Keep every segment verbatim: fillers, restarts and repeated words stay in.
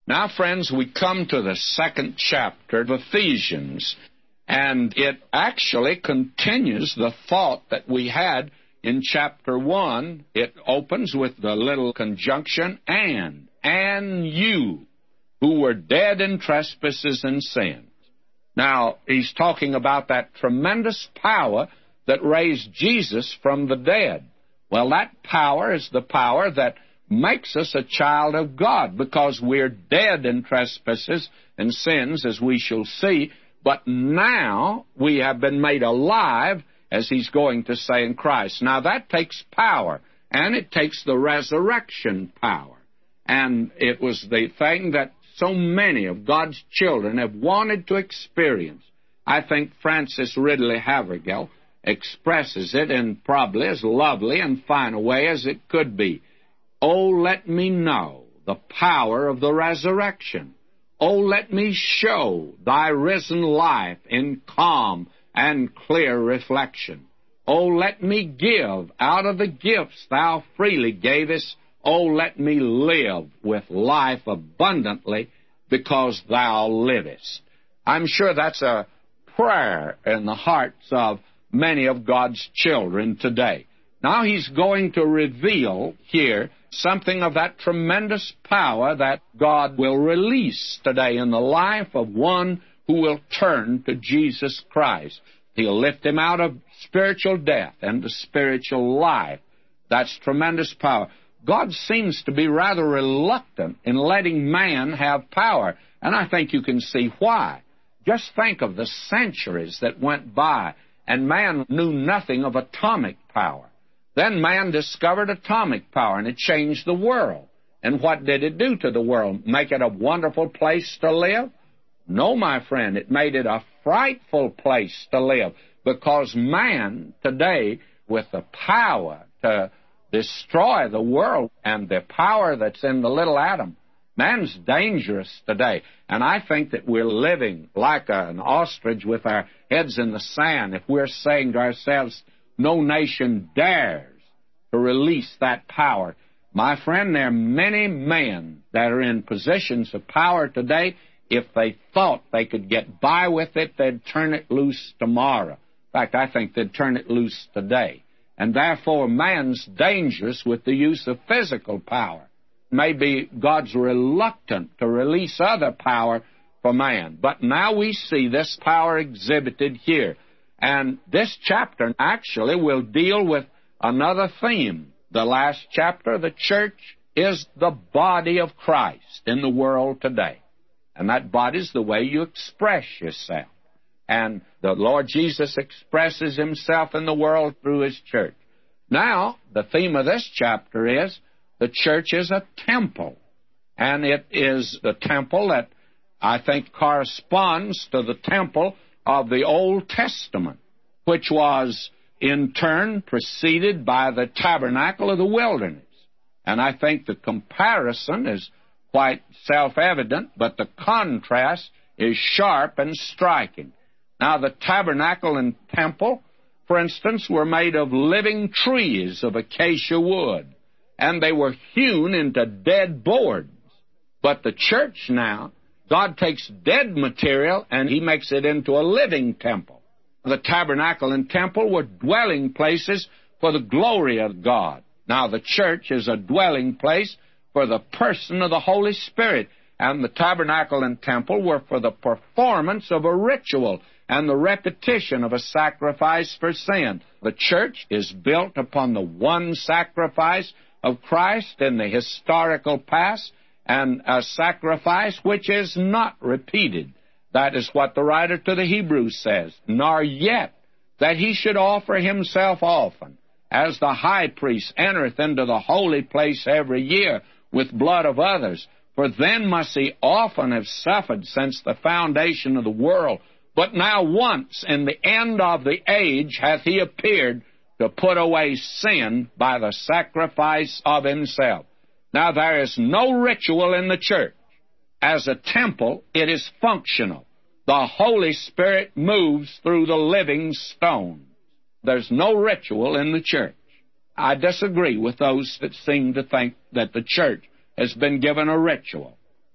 Now, friends, we come to the second chapter of Ephesians, and it actually continues the thought that we had in chapter one. It opens with the little conjunction, and, and you, who were dead in trespasses and sins. Now, he's talking about that tremendous power that raised Jesus from the dead. Well, that power is the power that makes us a child of God, because we're dead in trespasses and sins, as we shall see, but now we have been made alive, as he's going to say, in Christ. Now, that takes power, and it takes the resurrection power. And it was the thing that so many of God's children have wanted to experience. I think Francis Ridley Havergal expresses it in probably as lovely and fine a way as it could be. Oh, let me know the power of the resurrection. Oh, let me show thy risen life in calm and clear reflection. Oh, let me give out of the gifts thou freely gavest. Oh, let me live with life abundantly, because thou livest. I'm sure that's a prayer in the hearts of many of God's children today. Now he's going to reveal here something of that tremendous power that God will release today in the life of one who will turn to Jesus Christ. He'll lift him out of spiritual death and to spiritual life. That's tremendous power. God seems to be rather reluctant in letting man have power, and I think you can see why. Just think of the centuries that went by, and man knew nothing of atomic power. Then man discovered atomic power, and it changed the world. And what did it do to the world? Make it a wonderful place to live? No, my friend, it made it a frightful place to live, because man today, with the power to destroy the world and the power that's in the little atom, man's dangerous today. And I think that we're living like an ostrich with our heads in the sand if we're saying to ourselves, no nation dares to release that power. My friend, there are many men that are in positions of power today. If they thought they could get by with it, they'd turn it loose tomorrow. In fact, I think they'd turn it loose today. And therefore, man's dangerous with the use of physical power. Maybe God's reluctant to release other power for man. But now we see this power exhibited here. And this chapter actually will deal with another theme. The last chapter, the church is the body of Christ in the world today. And that body is the way you express yourself. And the Lord Jesus expresses himself in the world through his church. Now, the theme of this chapter is the church is a temple. And it is the temple that I think corresponds to the temple of the Old Testament, which was in turn preceded by the tabernacle of the wilderness. And I think the comparison is quite self-evident, but the contrast is sharp and striking. Now, the tabernacle and temple, for instance, were made of living trees of acacia wood, and they were hewn into dead boards. But the church now, God takes dead material and he makes it into a living temple. The tabernacle and temple were dwelling places for the glory of God. Now, the church is a dwelling place for the person of the Holy Spirit, and the tabernacle and temple were for the performance of a ritual and the repetition of a sacrifice for sin. The church is built upon the one sacrifice of Christ in the historical past, and a sacrifice which is not repeated. That is what the writer to the Hebrews says, nor yet that he should offer himself often, as the high priest entereth into the holy place every year with blood of others. For then must he often have suffered since the foundation of the world. But now once in the end of the age hath he appeared to put away sin by the sacrifice of himself. Now there is no ritual in the church. As a temple, it is functional. The Holy Spirit moves through the living stone. There's no ritual in the church. I disagree with those that seem to think that the church has been given a ritual.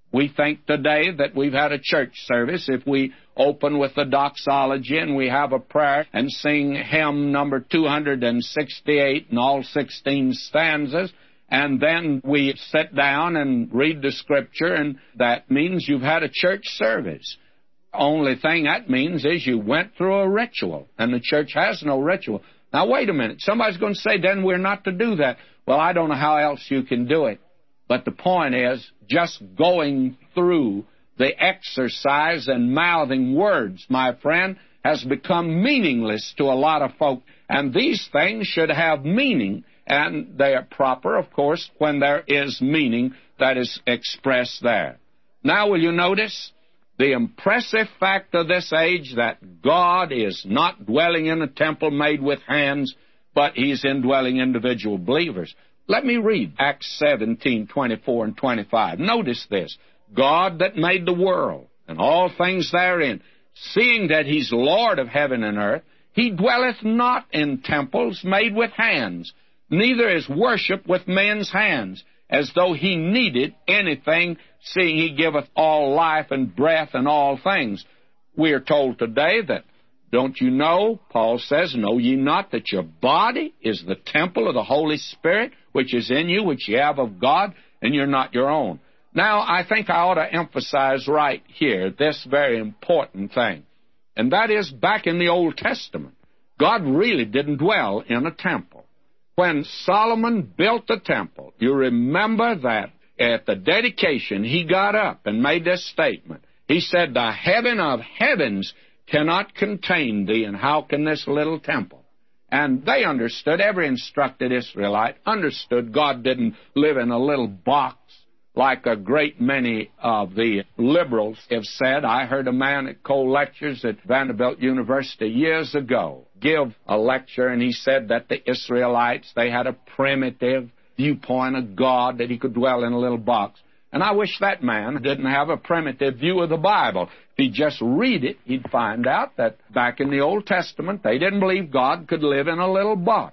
We think today that we've had a church service if we open with the doxology and we have a prayer and sing hymn number two hundred sixty-eight and all sixteen stanzas, and then we sit down and read the Scripture, and that means you've had a church service. Only thing that means is you went through a ritual, and the church has no ritual. Now, wait a minute. Somebody's going to say, then we're not to do that. Well, I don't know how else you can do it. But the point is, just going through the exercise and mouthing words, my friend, has become meaningless to a lot of folk. And these things should have meaning, and they are proper, of course, when there is meaning that is expressed there. Now, will you notice the impressive fact of this age that God is not dwelling in a temple made with hands, but He's indwelling individual believers? Let me read Acts seventeen, twenty-four and twenty-five. Notice this. God that made the world and all things therein, seeing that He's Lord of heaven and earth, He dwelleth not in temples made with hands, neither is worship with men's hands, as though He needed anything, seeing He giveth all life and breath and all things. We are told today that, don't you know, Paul says, know ye not that your body is the temple of the Holy Spirit, which is in you, which ye have of God, and you're not your own. Now, I think I ought to emphasize right here this very important thing, and that is back in the Old Testament, God really didn't dwell in a temple. When Solomon built the temple, you remember that at the dedication, he got up and made this statement. He said, the heaven of heavens cannot contain thee, and how can this little temple? And they understood, every instructed Israelite understood God didn't live in a little box like a great many of the liberals have said. I heard a man at Cole Lectures at Vanderbilt University years ago give a lecture, and he said that the Israelites, they had a primitive viewpoint of God, that He could dwell in a little box. And I wish that man didn't have a primitive view of the Bible. If he'd just read it, he'd find out that back in the Old Testament, they didn't believe God could live in a little box.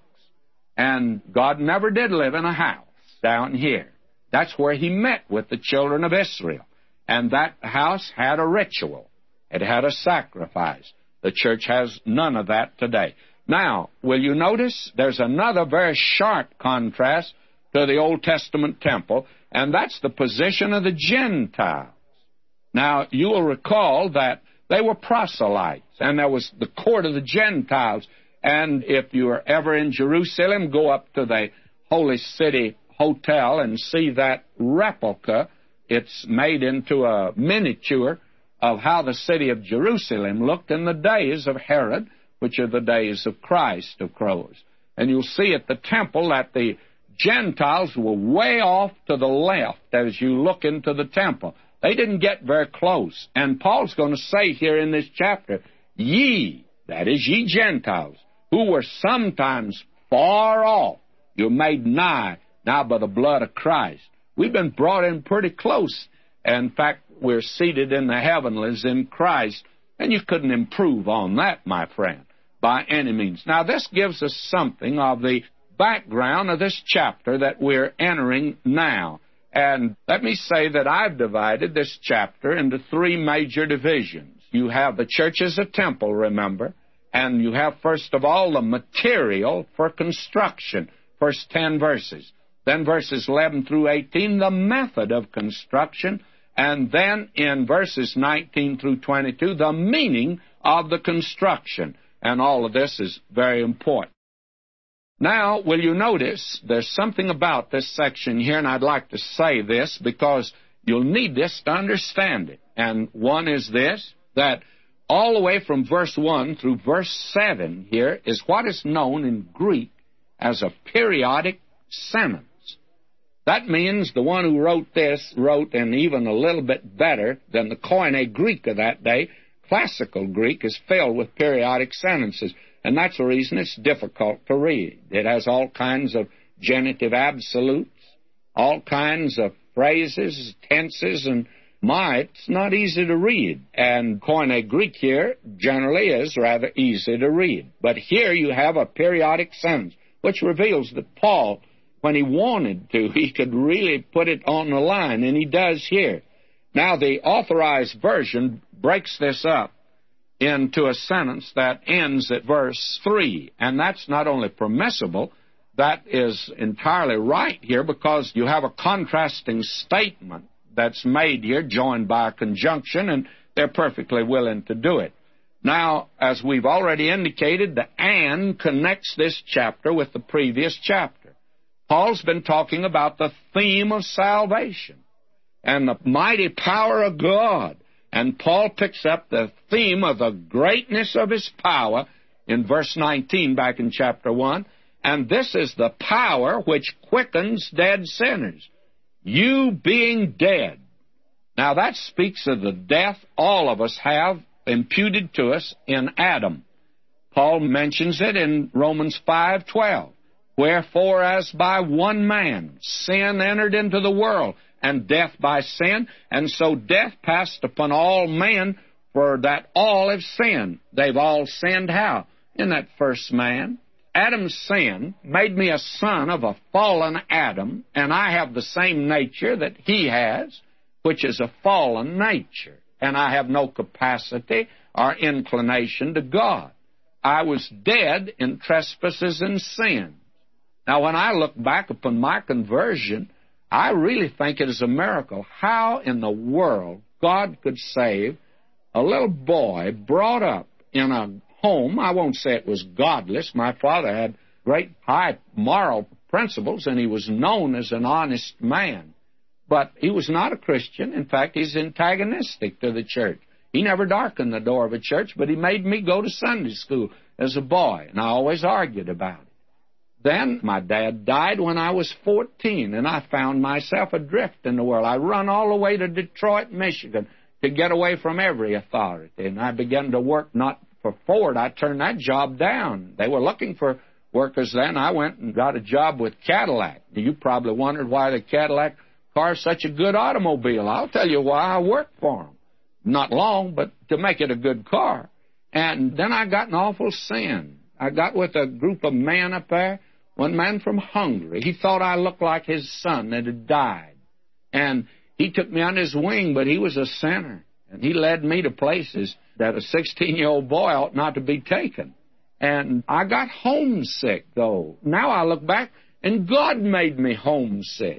And God never did live in a house down here. That's where He met with the children of Israel. And that house had a ritual. It had a sacrifice. The church has none of that today. Now, will you notice there's another very sharp contrast to the Old Testament temple, and that's the position of the Gentiles. Now, you will recall that they were proselytes, and there was the court of the Gentiles. And if you are ever in Jerusalem, go up to the Holy City Hotel and see that replica. It's made into a miniature of how the city of Jerusalem looked in the days of Herod, which are the days of Christ, of course. And you'll see at the temple that the Gentiles were way off to the left as you look into the temple. They didn't get very close. And Paul's going to say here in this chapter, ye, that is ye Gentiles, who were sometimes far off, you're made nigh now by the blood of Christ. We've been brought in pretty close. In fact, we're seated in the heavenlies in Christ, and you couldn't improve on that, my friend, by any means. Now, this gives us something of the background of this chapter that we're entering now. And let me say that I've divided this chapter into three major divisions. You have the church as a temple, remember, and you have, first of all, the material for construction, first ten verses. Then verses eleven through eighteen, the method of construction, and then in verses nineteen through twenty-two, the meaning of the construction. And all of this is very important. Now, will you notice there's something about this section here, and I'd like to say this because you'll need this to understand it. And one is this, that all the way from verse one through verse seven here is what is known in Greek as a periodic sentence. That means the one who wrote this wrote, and even a little bit better than the Koine Greek of that day. Classical Greek is filled with periodic sentences, and that's the reason it's difficult to read. It has all kinds of genitive absolutes, all kinds of phrases, tenses, and my, it's not easy to read. And Koine Greek here generally is rather easy to read. But here you have a periodic sentence, which reveals that Paul, when he wanted to, he could really put it on the line, and he does here. Now, the Authorized Version breaks this up into a sentence that ends at verse three, and that's not only permissible, that is entirely right here, because you have a contrasting statement that's made here, joined by a conjunction, and they're perfectly willing to do it. Now, as we've already indicated, the and connects this chapter with the previous chapter. Paul's been talking about the theme of salvation and the mighty power of God. And Paul picks up the theme of the greatness of His power in verse nineteen back in chapter one. And this is the power which quickens dead sinners, you being dead. Now that speaks of the death all of us have imputed to us in Adam. Paul mentions it in Romans five twelve. Wherefore, as by one man sin entered into the world, and death by sin, and so death passed upon all men, for that all have sinned. They've all sinned how? In that first man. Adam's sin made me a son of a fallen Adam, and I have the same nature that he has, which is a fallen nature, and I have no capacity or inclination to God. I was dead in trespasses and sins. Now, when I look back upon my conversion, I really think it is a miracle how in the world God could save a little boy brought up in a home. I won't say it was godless. My father had great high moral principles, and he was known as an honest man. But he was not a Christian. In fact, he's antagonistic to the church. He never darkened the door of a church, but he made me go to Sunday school as a boy, and I always argued about it. Then my dad died when I was fourteen, and I found myself adrift in the world. I run all the way to Detroit, Michigan, to get away from every authority, and I began to work not for Ford. I turned that job down. They were looking for workers then. I went and got a job with Cadillac. You probably wondered why the Cadillac car is such a good automobile. I'll tell you why I worked for them. Not long, but to make it a good car. And then I got in awful sin. I got with a group of men up there. One man from Hungary. He thought I looked like his son that had died. And he took me under his wing, but he was a sinner. And he led me to places that a sixteen-year-old boy ought not to be taken. And I got homesick, though. Now I look back, and God made me homesick.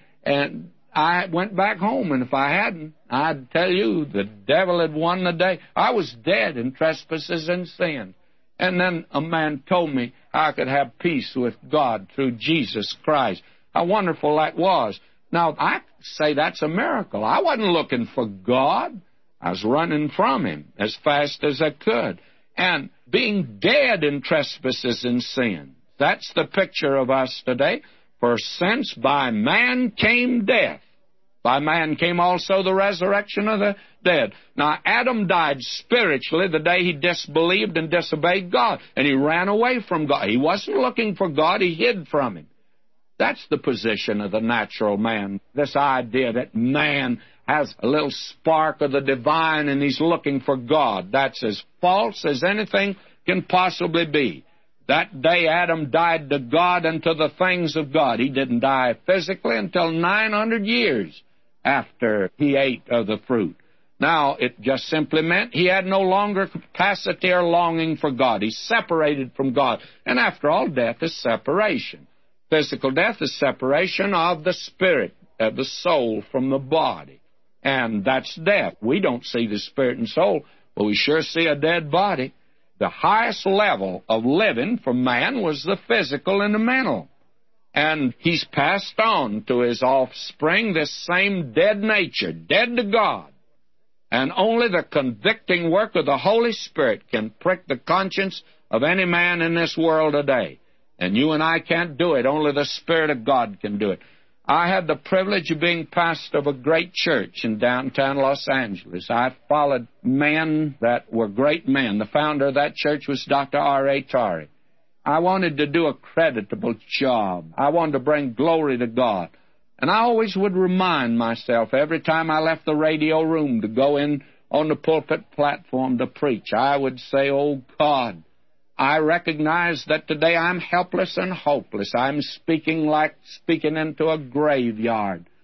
And I went back home, and if I hadn't, I'd tell you, the devil had won the day. I was dead in trespasses and sins. And then a man told me I could have peace with God through Jesus Christ. How wonderful that was. Now, I say that's a miracle. I wasn't looking for God. I was running from Him as fast as I could. And being dead in trespasses and sin, that's the picture of us today. For since by man came death, by man came also the resurrection of the dead. Now, Adam died spiritually the day he disbelieved and disobeyed God, and he ran away from God. He wasn't looking for God. He hid from Him. That's the position of the natural man, this idea that man has a little spark of the divine and he's looking for God. That's as false as anything can possibly be. That day Adam died to God and to the things of God. He didn't die physically until nine hundred years after he ate of the fruit. Now, it just simply meant he had no longer capacity or longing for God. He's separated from God. And after all, death is separation. Physical death is separation of the spirit, of the soul from the body. And that's death. We don't see the spirit and soul, but we sure see a dead body. The highest level of living for man was the physical and the mental. And he's passed on to his offspring this same dead nature, dead to God. And only the convicting work of the Holy Spirit can prick the conscience of any man in this world today. And you and I can't do it. Only the Spirit of God can do it. I had the privilege of being pastor of a great church in downtown Los Angeles. I followed men that were great men. The founder of that church was Doctor R A Torrey. I wanted to do a creditable job. I wanted to bring glory to God. And I always would remind myself every time I left the radio room to go in on the pulpit platform to preach, I would say, oh God, I recognize that today I'm helpless and hopeless. I'm speaking like speaking into a graveyard.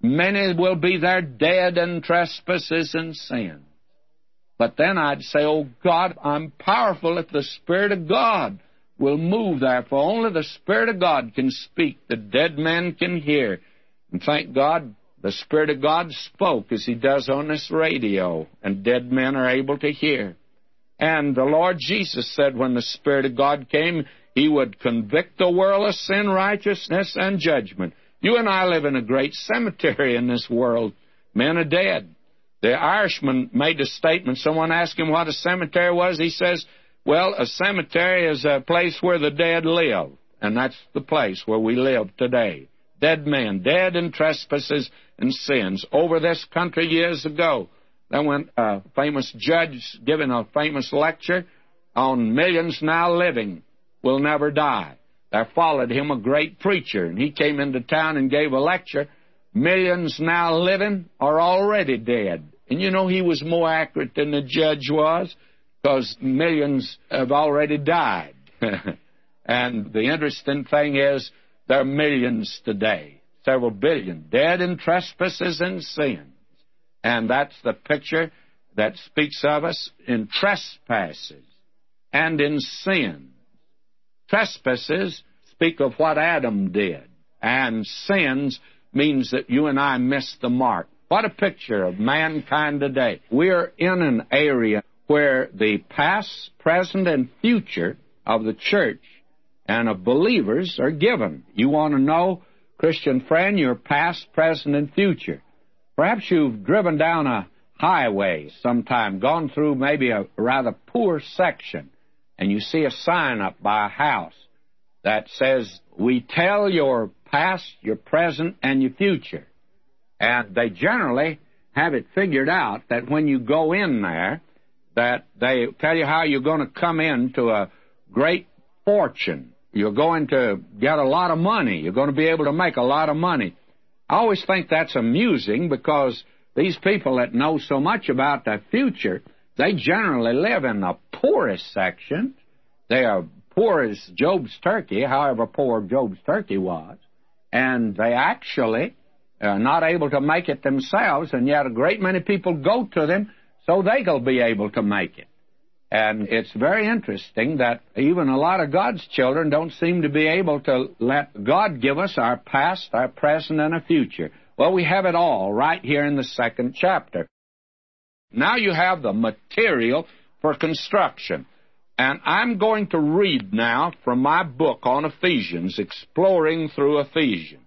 Many will be there dead in trespasses and sin. But then I'd say, oh God, I'm powerful if the Spirit of God will move there, for only the Spirit of God can speak. The dead man can hear. And thank God, the Spirit of God spoke as He does on this radio, and dead men are able to hear. And the Lord Jesus said when the Spirit of God came, He would convict the world of sin, righteousness, and judgment. You and I live in a great cemetery in this world. Men are dead. The Irishman made a statement. Someone asked him what a cemetery was. He says, well, a cemetery is a place where the dead live. And that's the place where we live today. Dead men, dead in trespasses and sins. Over this country years ago, there went a famous judge giving a famous lecture on millions now living will never die. There followed him a great preacher, and he came into town and gave a lecture. Millions now living are already dead. And you know, he was more accurate than the judge was, because millions have already died. And the interesting thing is, there are millions today, several billion, dead in trespasses and sins. And that's the picture that speaks of us in trespasses and in sin. Trespasses speak of what Adam did, and sins means that you and I missed the mark. What a picture of mankind today. We're in an area where the past, present, and future of the church and of believers are given. You want to know, Christian friend, your past, present, and future. Perhaps you've driven down a highway sometime, gone through maybe a rather poor section, and you see a sign up by a house that says, we tell your past, your present, and your future. And they generally have it figured out that when you go in there, that they tell you how you're going to come into a great fortune. You're going to get a lot of money. You're going to be able to make a lot of money. I always think that's amusing, because these people that know so much about the future, they generally live in the poorest section. They are poor as Job's turkey, however poor Job's turkey was, and they actually are not able to make it themselves, and yet a great many people go to them so they'll be able to make it. And it's very interesting that even a lot of God's children don't seem to be able to let God give us our past, our present, and our future. Well, we have it all right here in the second chapter. Now you have the material for construction. And I'm going to read now from my book on Ephesians, Exploring Through Ephesians.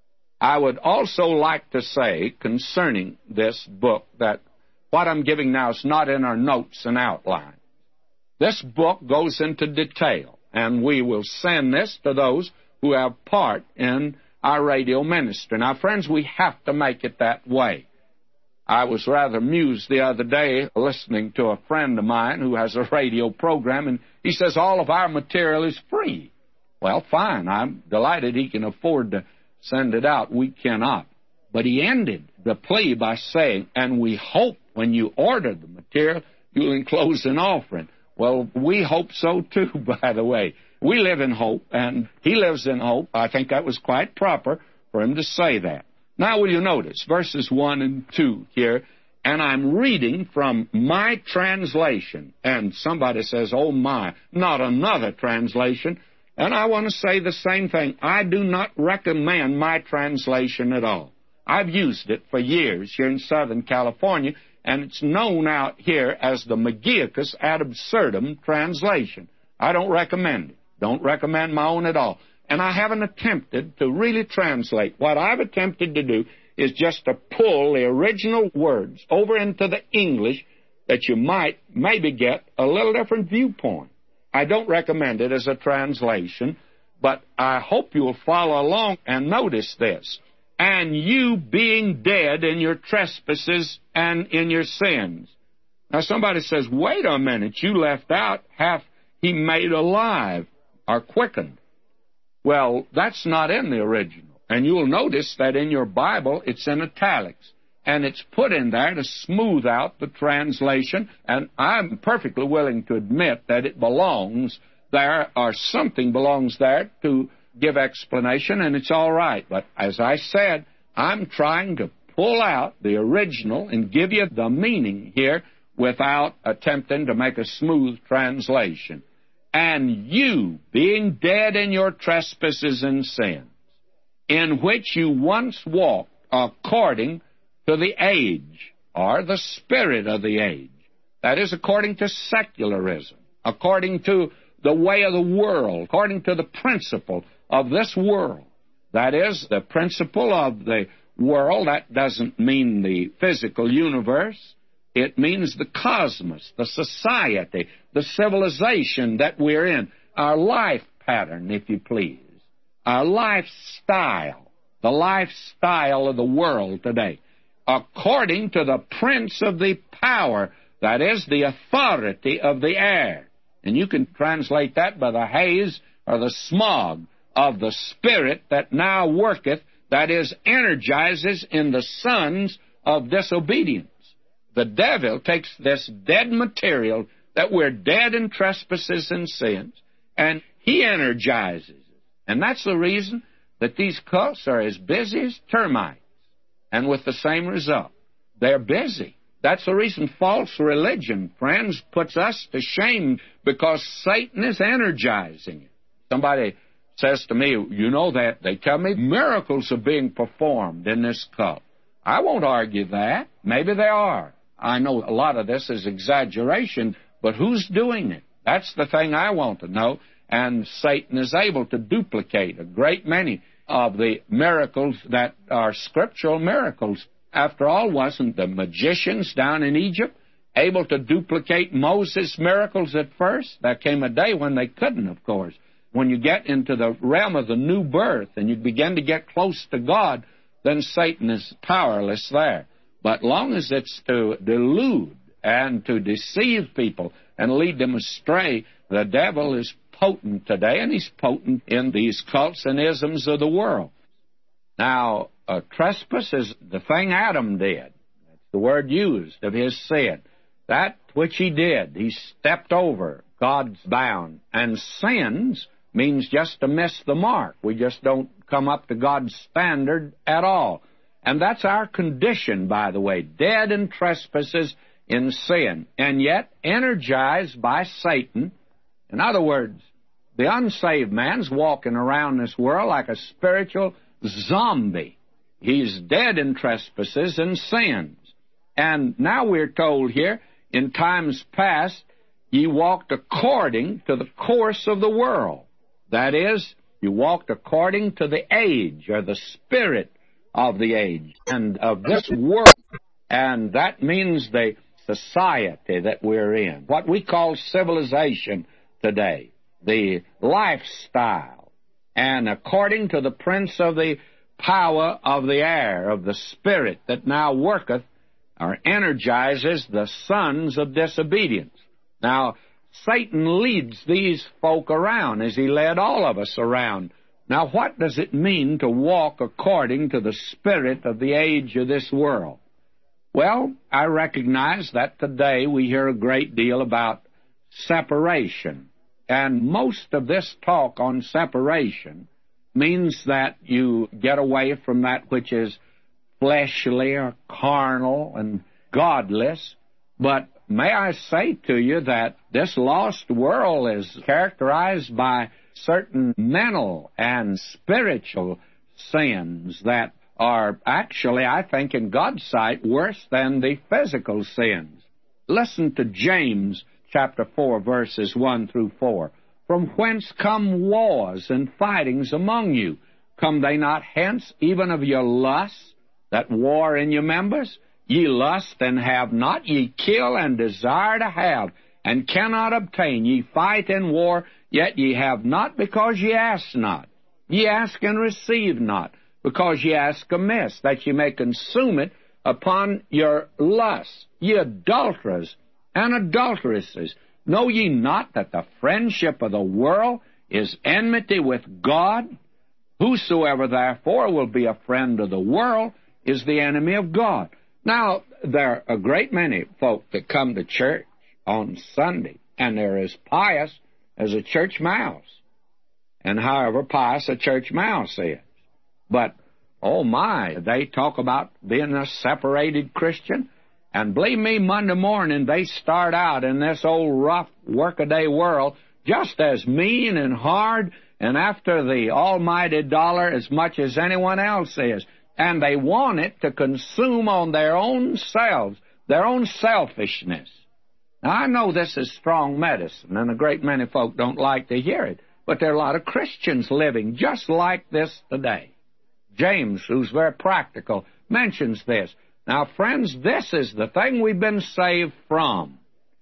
I would also like to say concerning this book that what I'm giving now is not in our notes and outline. This book goes into detail, and we will send this to those who have part in our radio ministry. Now, friends, we have to make it that way. I was rather amused the other day listening to a friend of mine who has a radio program, and he says all of our material is free. Well, fine. I'm delighted he can afford to send it out. We cannot. But he ended the plea by saying, and we hope when you order the material, you'll enclose an offering. Well, we hope so, too, by the way. We live in hope, and he lives in hope. I think that was quite proper for him to say that. Now, will you notice verses one and two here, and I'm reading from my translation. And somebody says, oh, my, not another translation. And I want to say the same thing. I do not recommend my translation at all. I've used it for years here in Southern California, and it's known out here as the Magicus ad absurdum translation. I don't recommend it. Don't recommend my own at all. And I haven't attempted to really translate. What I've attempted to do is just to pull the original words over into the English that you might maybe get a little different viewpoint. I don't recommend it as a translation, but I hope you'll follow along and notice this. And you being dead in your trespasses and in your sins. Now somebody says, wait a minute, you left out half he made alive or quickened. Well, that's not in the original. And you'll notice that in your Bible it's in italics. And it's put in there to smooth out the translation. And I'm perfectly willing to admit that it belongs there, or something belongs there to give explanation, and it's all right. But as I said, I'm trying to pull out the original and give you the meaning here without attempting to make a smooth translation. And you, being dead in your trespasses and sins, in which you once walked according to the age, or the spirit of the age, that is, according to secularism, according to the way of the world, according to the principle of this world. That is, the principle of the world. That doesn't mean the physical universe. It means the cosmos, the society, the civilization that we're in, our life pattern, if you please, our lifestyle, the lifestyle of the world today, according to the prince of the power, that is, the authority of the air. And you can translate that by the haze or the smog of the spirit that now worketh, that is, energizes in the sons of disobedience. The devil takes this dead material that we're dead in trespasses and sins, and he energizes it. And that's the reason that these cults are as busy as termites, and with the same result. They're busy. That's the reason false religion, friends, puts us to shame, because Satan is energizing it. Somebody says to me, you know that they tell me miracles are being performed in this cult. I won't argue that. Maybe they are. I know a lot of this is exaggeration, but who's doing it? That's the thing I want to know. And Satan is able to duplicate a great many of the miracles that are scriptural miracles. After all, wasn't the magicians down in Egypt able to duplicate Moses' miracles at first? There came a day when they couldn't, of course. When you get into the realm of the new birth and you begin to get close to God, then Satan is powerless there. But long as it's to delude and to deceive people and lead them astray, the devil is potent today, and he's potent in these cults and isms of the world. Now, a trespass is the thing Adam did. That's the word used of his sin. That which he did, he stepped over God's bound. And sins means just to miss the mark. We just don't come up to God's standard at all. And that's our condition, by the way, dead in trespasses in sin, and yet energized by Satan. In other words, the unsaved man's walking around this world like a spiritual zombie. He's dead in trespasses and sins. And now we're told here, in times past, ye walked according to the course of the world. That is, you walked according to the age, or the spirit of the age, and of this world. And that means the society that we're in, what we call civilization today, the lifestyle, and according to the prince of the power of the air, of the spirit that now worketh, or energizes the sons of disobedience. Now, Satan leads these folk around as he led all of us around. Now, what does it mean to walk according to the spirit of the age of this world? Well, I recognize that today we hear a great deal about separation. And most of this talk on separation means that you get away from that which is fleshly or carnal and godless. But may I say to you that this lost world is characterized by certain mental and spiritual sins that are actually, I think, in God's sight, worse than the physical sins. Listen to James chapter four, verses one through four. From whence come wars and fightings among you? Come they not hence, even of your lusts that war in your members? Ye lust and have not, ye kill and desire to have, and cannot obtain. Ye fight and war, yet ye have not, because ye ask not. Ye ask and receive not, because ye ask amiss, that ye may consume it upon your lusts. Ye adulterers and adulteresses, know ye not that the friendship of the world is enmity with God? Whosoever therefore will be a friend of the world is the enemy of God. Now, there are a great many folk that come to church on Sunday, and they're as pious as a church mouse. And however pious a church mouse is. But Oh, my, they talk about being a separated Christian. And believe me, Monday morning, they start out in this old rough workaday world just as mean and hard and after the almighty dollar as much as anyone else is. And they want it to consume on their own selves, their own selfishness. Now, I know this is strong medicine, and a great many folk don't like to hear it, but there are a lot of Christians living just like this today. James, who's very practical, mentions this. Now, friends, this is the thing we've been saved from.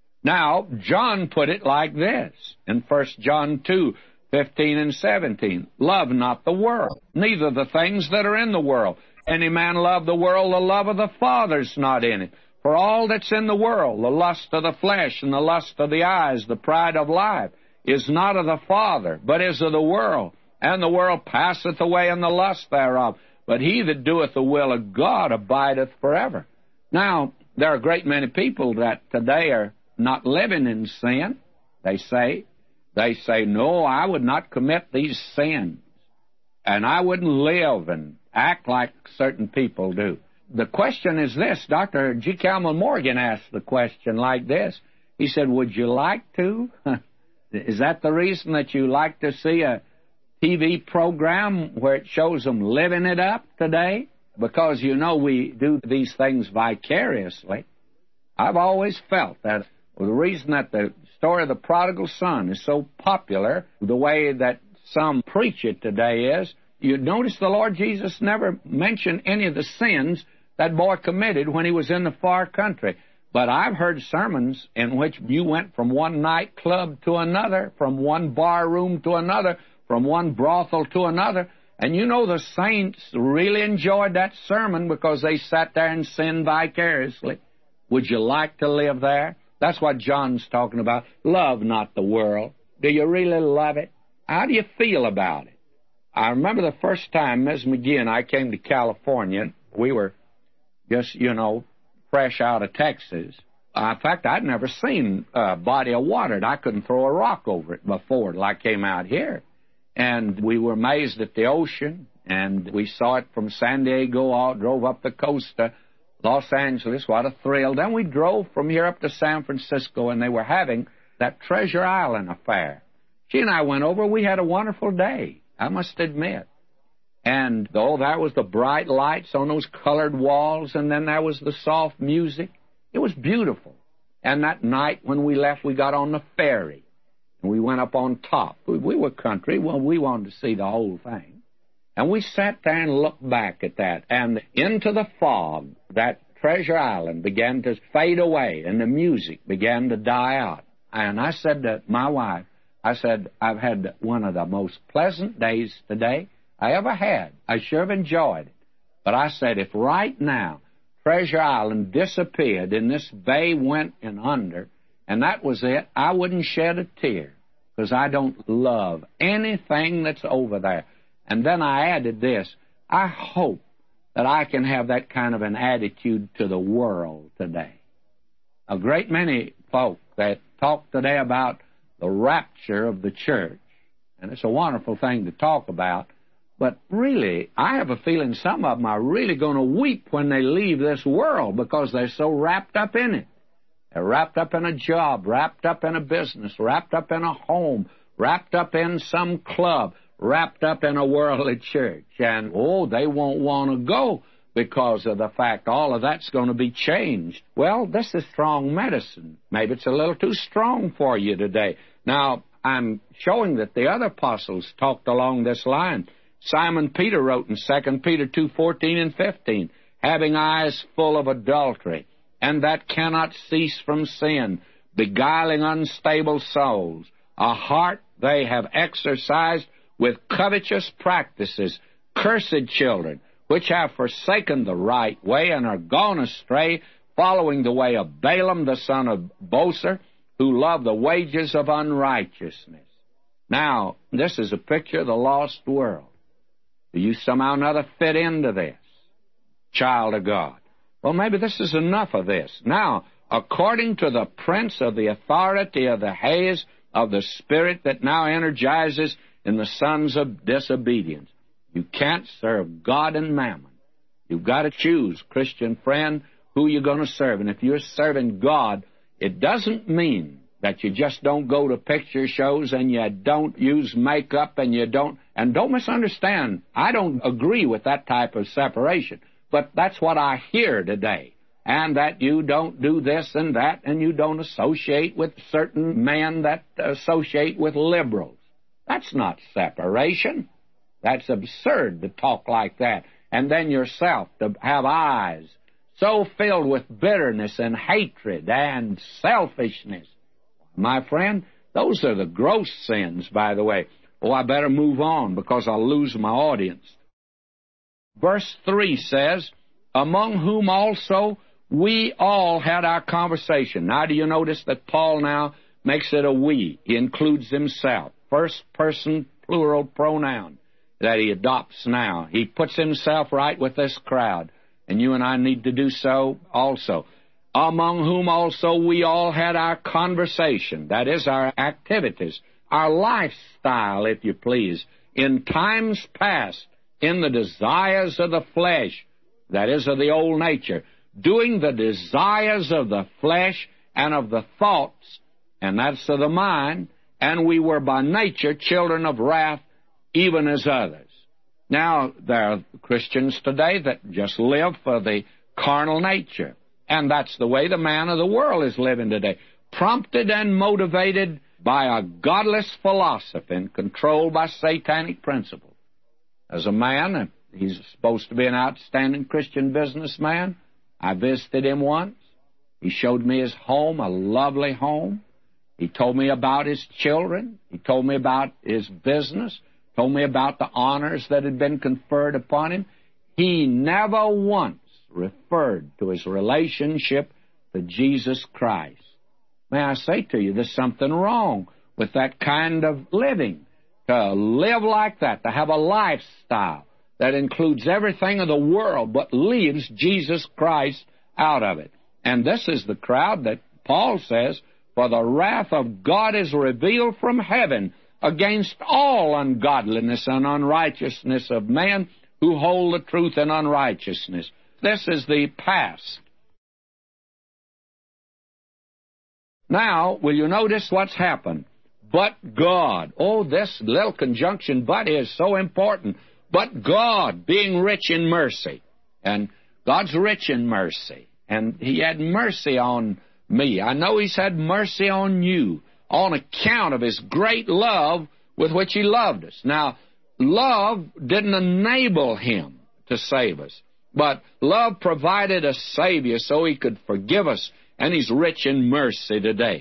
Now, John put it like this in First John two, fifteen and seventeen. Love not the world, neither the things that are in the world. Any man love the world, the love of the Father's not in it. For all that's in the world, the lust of the flesh and the lust of the eyes, the pride of life, is not of the Father, but is of the world. And the world passeth away in the lust thereof. But he that doeth the will of God abideth forever. Now, there are a great many people that today are not living in sin, they say. They say, no, I would not commit these sins, and I wouldn't live and act like certain people do. The question is this. Doctor G. Campbell Morgan asked the question like this. He said, would you like to? Is that the reason that you like to see a T V program where it shows them living it up today? Because, you know, we do these things vicariously. I've always felt that the reason that the story of the prodigal son is so popular, the way that some preach it today is, you notice the Lord Jesus never mentioned any of the sins that boy committed when he was in the far country. But I've heard sermons in which you went from one nightclub to another, from one bar room to another, from one brothel to another. And you know the saints really enjoyed that sermon because they sat there and sinned vicariously. Would you like to live there? That's what John's talking about. Love not the world. Do you really love it? How do you feel about it? I remember the first time Miz McGee and I came to California. We were just, you know, fresh out of Texas. Uh, in fact, I'd never seen a body of water. I couldn't throw a rock over it before till I came out here. And we were amazed at the ocean, and we saw it from San Diego, all drove up the coast to Los Angeles. What a thrill. Then we drove from here up to San Francisco, and they were having that Treasure Island affair. She and I went over. We had a wonderful day, I must admit. And, oh, that was the bright lights on those colored walls, and then there was the soft music. It was beautiful. And that night when we left, we got on the ferry. We went up on top. We, we were country. Well, we wanted to see the whole thing. And we sat there and looked back at that. And into the fog, that Treasure Island began to fade away, and the music began to die out. And I said to my wife, I said, I've had one of the most pleasant days today I ever had. I sure have enjoyed it. But I said, if right now Treasure Island disappeared and this bay went in under, and that was it, I wouldn't shed a tear, because I don't love anything that's over there. And then I added this, I hope that I can have that kind of an attitude to the world today. A great many folk that talk today about the rapture of the church, and it's a wonderful thing to talk about, but really, I have a feeling some of them are really going to weep when they leave this world because they're so wrapped up in it. They're wrapped up in a job, wrapped up in a business, wrapped up in a home, wrapped up in some club, wrapped up in a worldly church. And, oh, they won't want to go because of the fact all of that's going to be changed. Well, this is strong medicine. Maybe it's a little too strong for you today. Now, I'm showing that the other apostles talked along this line. Simon Peter wrote in Second Peter two fourteen and fifteen, having eyes full of adultery, and that cannot cease from sin, beguiling unstable souls. A heart they have exercised with covetous practices, cursed children, which have forsaken the right way and are gone astray, following the way of Balaam the son of Bosor, who loved the wages of unrighteousness. Now, this is a picture of the lost world. Do you somehow or another fit into this, child of God? Well, maybe this is enough of this. Now, according to the prince of the authority of the haze of the Spirit that now energizes in the sons of disobedience, You can't serve God and mammon. You've got to choose, Christian friend, who you're going to serve. And if you're serving God, it doesn't mean that you just don't go to picture shows and you don't use makeup and you don't, and don't misunderstand, I don't agree with that type of separation, but that's what I hear today. And that you don't do this and that, and you don't associate with certain men that associate with liberals. That's not separation. That's absurd to talk like that. And then yourself to have eyes so filled with bitterness and hatred and selfishness. My friend, those are the gross sins, by the way. Oh, I better move on because I'll lose my audience. Verse three says, among whom also we all had our conversation. Now, do you notice that Paul now makes it a we? He includes himself. First person plural pronoun that he adopts now. He puts himself right with this crowd, and you and I need to do so also. Among whom also we all had our conversation, that is, our activities, our lifestyle, if you please, in times past, in the desires of the flesh, that is, of the old nature, doing the desires of the flesh and of the thoughts, and that's of the mind, and we were by nature children of wrath, even as others. Now, there are Christians today that just live for the carnal nature, and that's the way the man of the world is living today, prompted and motivated by a godless philosophy and controlled by satanic principles. As a man, he's supposed to be an outstanding Christian businessman. I visited him once. He showed me his home, a lovely home. He told me about his children. He told me about his business, told me about the honors that had been conferred upon him. He never once referred to his relationship to Jesus Christ. May I say to you, there's something wrong with that kind of living. To live like that, to have a lifestyle that includes everything of the world but leaves Jesus Christ out of it. And this is the crowd that Paul says, for the wrath of God is revealed from heaven against all ungodliness and unrighteousness of men who hold the truth in unrighteousness. This is the past. Now, will you notice what's happened? But God. Oh, this little conjunction, but, is so important. But God, being rich in mercy. And God's rich in mercy. And He had mercy on me. I know He's had mercy on you on account of His great love with which He loved us. Now, love didn't enable Him to save us, but love provided a Savior so He could forgive us, and He's rich in mercy today.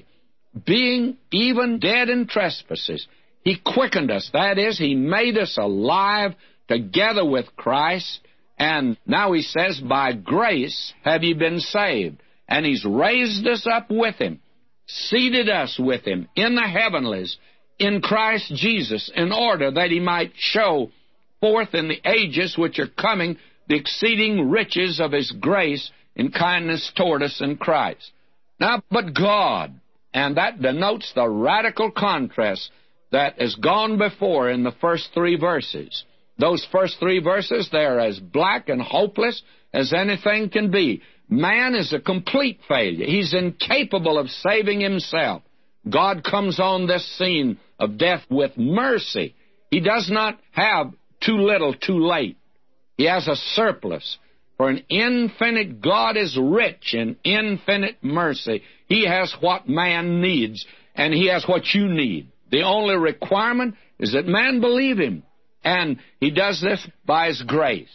Being even dead in trespasses, He quickened us. That is, He made us alive together with Christ, and now He says, by grace have ye been saved. And He's raised us up with Him, seated us with Him in the heavenlies, in Christ Jesus, in order that He might show forth in the ages which are coming the exceeding riches of His grace in kindness toward us in Christ. Now, but God, and that denotes the radical contrast that has gone before in the first three verses. Those first three verses, they're as black and hopeless as anything can be. Man is a complete failure. He's incapable of saving himself. God comes on this scene of death with mercy. He does not have too little, too late. He has a surplus. For an infinite God is rich in infinite mercy. He has what man needs, and He has what you need. The only requirement is that man believe Him, and He does this by His grace.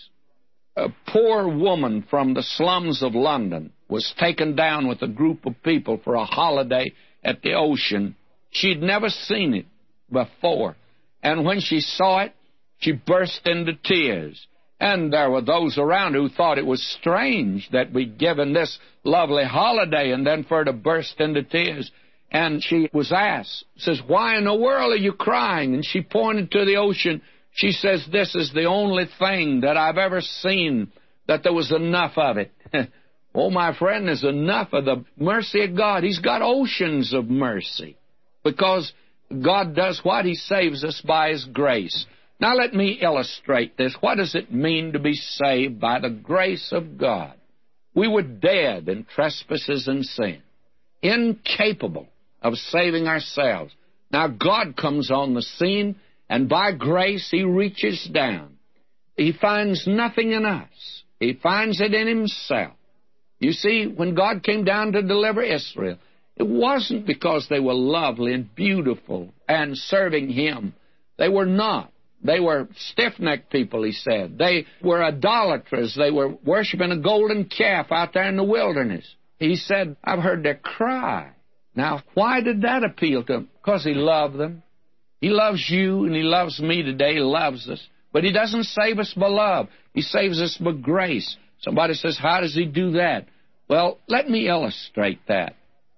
A poor woman from the slums of London was taken down with a group of people for a holiday at the ocean. She'd never seen it before, and when she saw it, she burst into tears. And there were those around who thought it was strange that we'd given this lovely holiday and then for her to burst into tears. And she was asked, says, why in the world are you crying? And she pointed to the ocean. She says, this is the only thing that I've ever seen that there was enough of it. Oh, my friend, there's enough of the mercy of God. He's got oceans of mercy because God does what? He saves us by His grace. Now let me illustrate this. What does it mean to be saved by the grace of God? We were dead in trespasses and sin, incapable of saving ourselves. Now God comes on the scene, and by grace He reaches down. He finds nothing in us. He finds it in Himself. You see, when God came down to deliver Israel, it wasn't because they were lovely and beautiful and serving Him. They were not. They were stiff-necked people, He said. They were idolaters. They were worshiping a golden calf out there in the wilderness. He said, I've heard their cry. Now, why did that appeal to Him? Because He loved them. He loves you, and He loves me today. He loves us. But He doesn't save us by love. He saves us by grace. Somebody says, how does He do that? Well, let me illustrate that.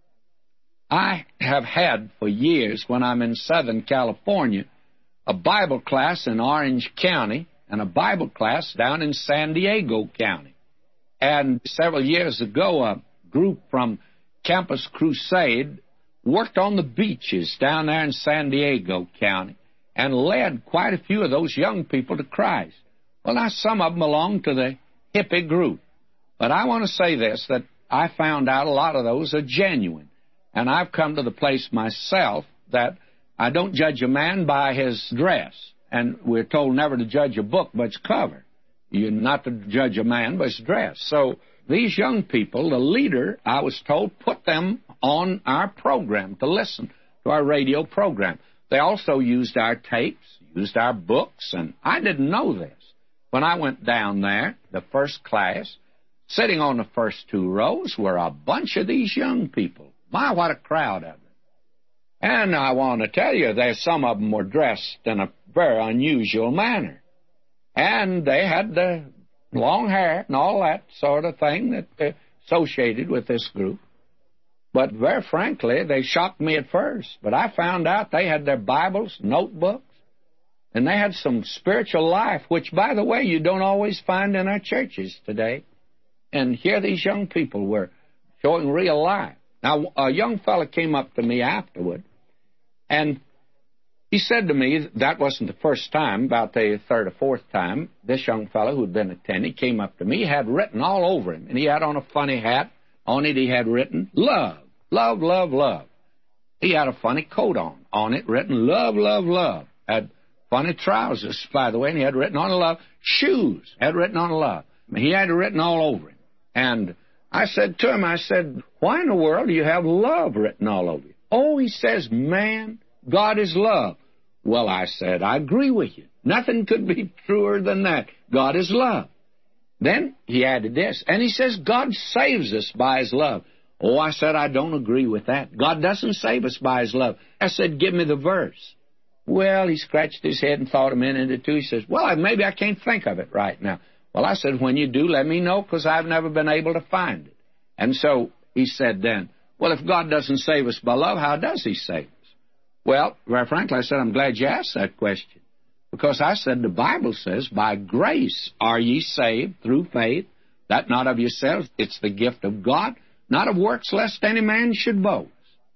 I have had for years, when I'm in Southern California, a Bible class in Orange County and a Bible class down in San Diego County. And several years ago, a group from Campus Crusade worked on the beaches down there in San Diego County and led quite a few of those young people to Christ. Well, now, some of them belong to the hippie group. But I want to say this, that I found out a lot of those are genuine. And I've come to the place myself that I don't judge a man by his dress. And we're told never to judge a book by its cover. You're not to judge a man by his dress. So these young people, the leader, I was told, put them on our program to listen to our radio program. They also used our tapes, used our books, and I didn't know this. When I went down there, the first class, sitting on the first two rows were a bunch of these young people. My, what a crowd of them. And I want to tell you, there's some of them were dressed in a very unusual manner. And they had the long hair and all that sort of thing that associated with this group. But very frankly, they shocked me at first. But I found out they had their Bibles, notebooks, and they had some spiritual life, which, by the way, you don't always find in our churches today. And here these young people were showing real life. Now, a young fellow came up to me afterward, and he said to me, that wasn't the first time, about the third or fourth time, this young fellow who'd been attending came up to me. He had written all over him, and he had on a funny hat. On it he had written, love, love, love, love. He had a funny coat on. On it written, love, love, love. Had funny trousers, by the way, and he had written on love. Shoes had written on love. He had it written all over him. And I said to him, I said, why in the world do you have love written all over you? Oh, he says, man, God is love. Well, I said, I agree with you. Nothing could be truer than that. God is love. Then he added this, and he says, God saves us by His love. Oh, I said, I don't agree with that. God doesn't save us by His love. I said, give me the verse. Well, he scratched his head and thought a minute or two. He says, well, maybe I can't think of it right now. Well, I said, when you do, let me know, because I've never been able to find it. And so he said then, well, if God doesn't save us by love, how does He save us? Well, very frankly, I said, I'm glad you asked that question. Because I said, the Bible says, by grace are ye saved through faith, that not of yourselves, it's the gift of God, not of works, lest any man should boast.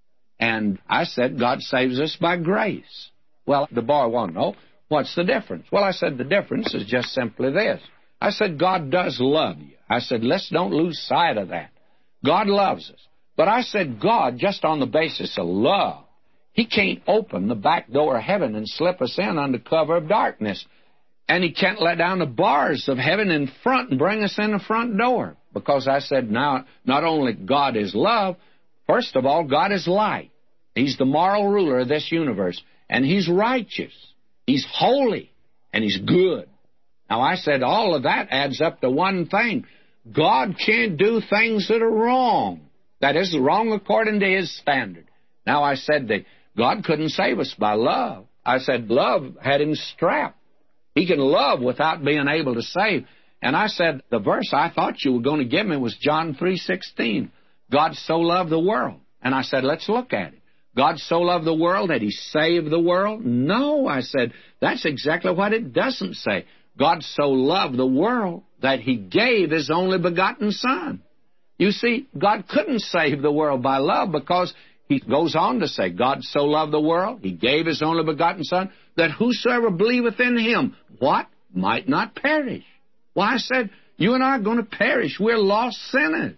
And I said, God saves us by grace. Well, the boy wanted to know, what's the difference? Well, I said, the difference is just simply this. I said, God does love you. I said, let's don't lose sight of that. God loves us. But I said, God, just on the basis of love, He can't open the back door of heaven and slip us in under cover of darkness. And He can't let down the bars of heaven in front and bring us in the front door. Because I said, now, not only God is love, first of all, God is light. He's the moral ruler of this universe. And He's righteous. He's holy. And He's good. Now, I said all of that adds up to one thing. God can't do things that are wrong. That is, wrong according to His standard. Now, I said that God couldn't save us by love. I said love had Him strapped. He can love without being able to save. And I said the verse I thought you were going to give me was John three sixteen. God so loved the world. And I said, let's look at it. God so loved the world that He saved the world? No, I said, that's exactly what it doesn't say. God so loved the world that He gave His only begotten Son. You see, God couldn't save the world by love because he goes on to say, God so loved the world, he gave his only begotten Son, that whosoever believeth in him, what? Might not perish. Well, I said, you and I are going to perish. We're lost sinners.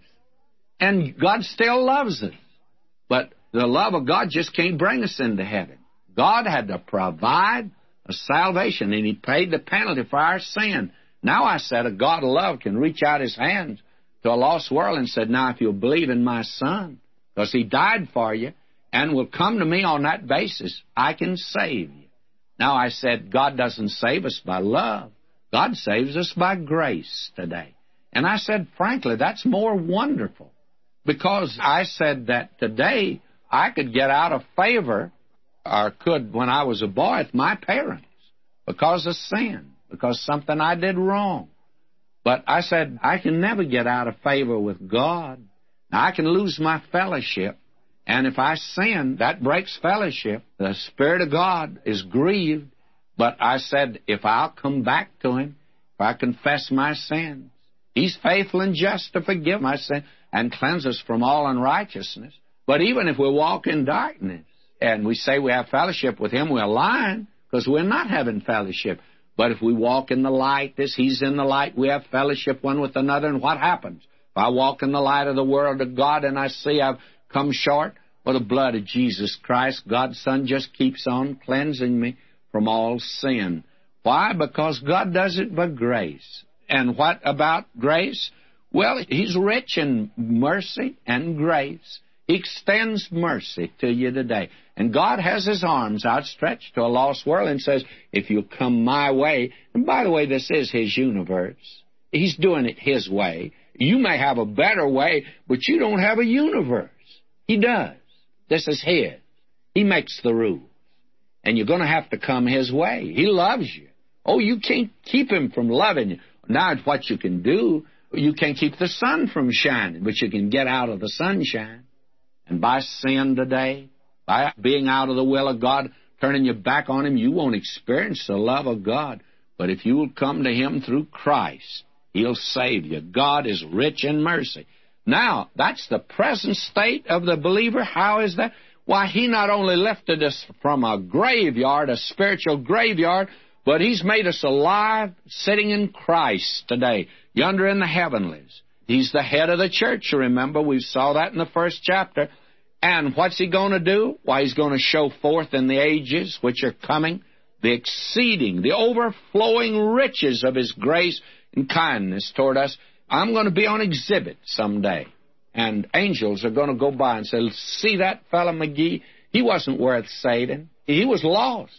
And God still loves us. But the love of God just can't bring us into heaven. God had to provide a salvation, and he paid the penalty for our sin. Now I said a God of love can reach out his hands to a lost world and said, now if you'll believe in my Son, because he died for you, and will come to me on that basis, I can save you. Now I said, God doesn't save us by love. God saves us by grace today. And I said, frankly, that's more wonderful. Because I said that today I could get out of favor, or could when I was a boy, with my parents because of sin, because something I did wrong. But I said, I can never get out of favor with God. Now, I can lose my fellowship, and if I sin, that breaks fellowship. The Spirit of God is grieved. But I said, if I'll come back to him, if I confess my sins, he's faithful and just to forgive my sin and cleanse us from all unrighteousness. But even if we walk in darkness and we say we have fellowship with him, we're lying, because we're not having fellowship. But if we walk in the light, as he's in the light, we have fellowship one with another. And what happens? If I walk in the light of the world of God and I see I've come short, well, the blood of Jesus Christ, God's Son, just keeps on cleansing me from all sin. Why? Because God does it by grace. And what about grace? Well, he's rich in mercy and grace. He extends mercy to you today. And God has his arms outstretched to a lost world and says, if you'll come my way, and by the way, this is his universe. He's doing it his way. You may have a better way, but you don't have a universe. He does. This is his. He makes the rules. And you're going to have to come his way. He loves you. Oh, you can't keep him from loving you. Now, what you can do, you can't keep the sun from shining, but you can get out of the sunshine. And by sin today, by being out of the will of God, turning your back on him, you won't experience the love of God. But if you will come to him through Christ, he'll save you. God is rich in mercy. Now, that's the present state of the believer. How is that? Why, he not only lifted us from a graveyard, a spiritual graveyard, but he's made us alive sitting in Christ today, yonder in the heavenlies. He's the head of the church, remember. We saw that in the first chapter. And what's he going to do? Why, he's going to show forth in the ages which are coming the exceeding, the overflowing riches of his grace and kindness toward us. I'm going to be on exhibit someday. And angels are going to go by and say, see that fellow McGee? He wasn't worth saving. He was lost.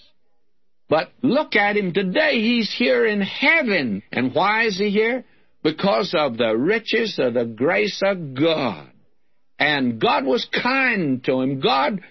But look at him today. He's here in heaven. And why is he here? Because of the riches of the grace of God. And God was kind to him. God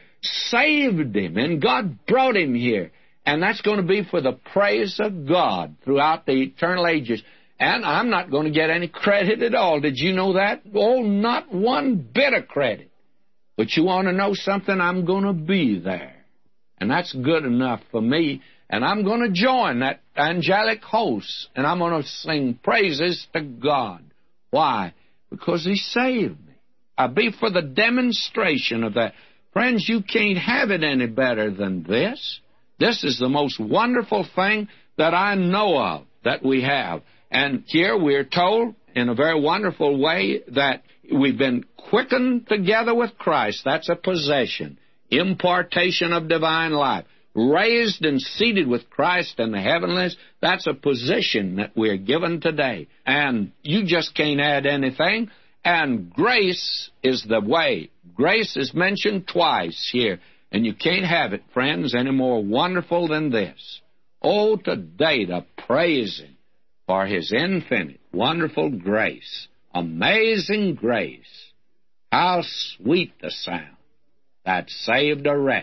saved him. And God brought him here. And that's going to be for the praise of God throughout the eternal ages. And I'm not going to get any credit at all. Did you know that? Oh, not one bit of credit. But you want to know something? I'm going to be there. And that's good enough for me. And I'm going to join that angelic host. And I'm going to sing praises to God. Why? Because he saved me. I'll be for the demonstration of that. Friends, you can't have it any better than this. This is the most wonderful thing that I know of that we have. And here we're told in a very wonderful way that we've been quickened together with Christ. That's a possession. Impartation of divine life. Raised and seated with Christ in the heavenlies. That's a position that we're given today. And you just can't add anything. And grace is the way. Grace is mentioned twice here. And you can't have it, friends, any more wonderful than this. Oh, today to praise him for his infinite, wonderful grace. Amazing grace. How sweet the sound that saved a wretch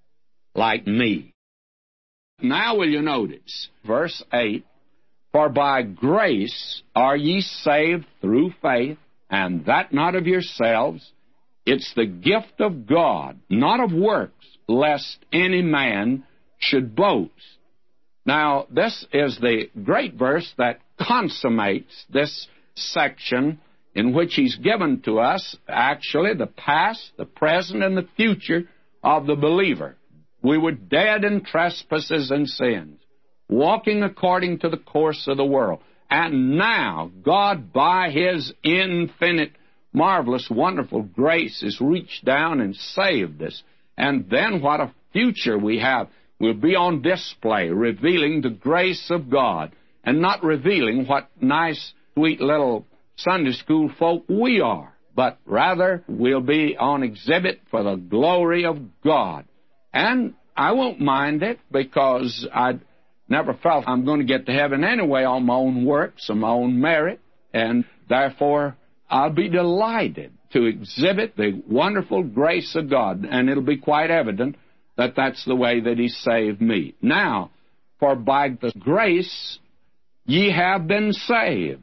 like me. Now will you notice, verse eight, for by grace are ye saved through faith, and that not of yourselves. It's the gift of God, not of works, lest any man should boast. Now, this is the great verse that consummates this section in which He's given to us, actually, the past, the present, and the future of the believer. We were dead in trespasses and sins, walking according to the course of the world. And now, God, by His infinite, marvelous, wonderful grace, has reached down and saved us. And then what a future we have will be on display, revealing the grace of God, and not revealing what nice, sweet little Sunday school folk we are, but rather we'll be on exhibit for the glory of God. And I won't mind it, because I never felt I'm going to get to heaven anyway on my own works, on my own merit, and therefore I'll be delighted to exhibit the wonderful grace of God, and it'll be quite evident that that's the way that He saved me. Now, for by the grace ye have been saved.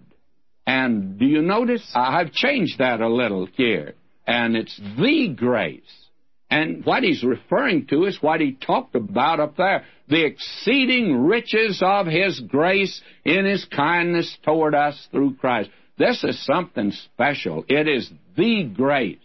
And do you notice? I've changed that a little here. And it's the grace. And what he's referring to is what he talked about up there. The exceeding riches of His grace in His kindness toward us through Christ. This is something special. It is the grace.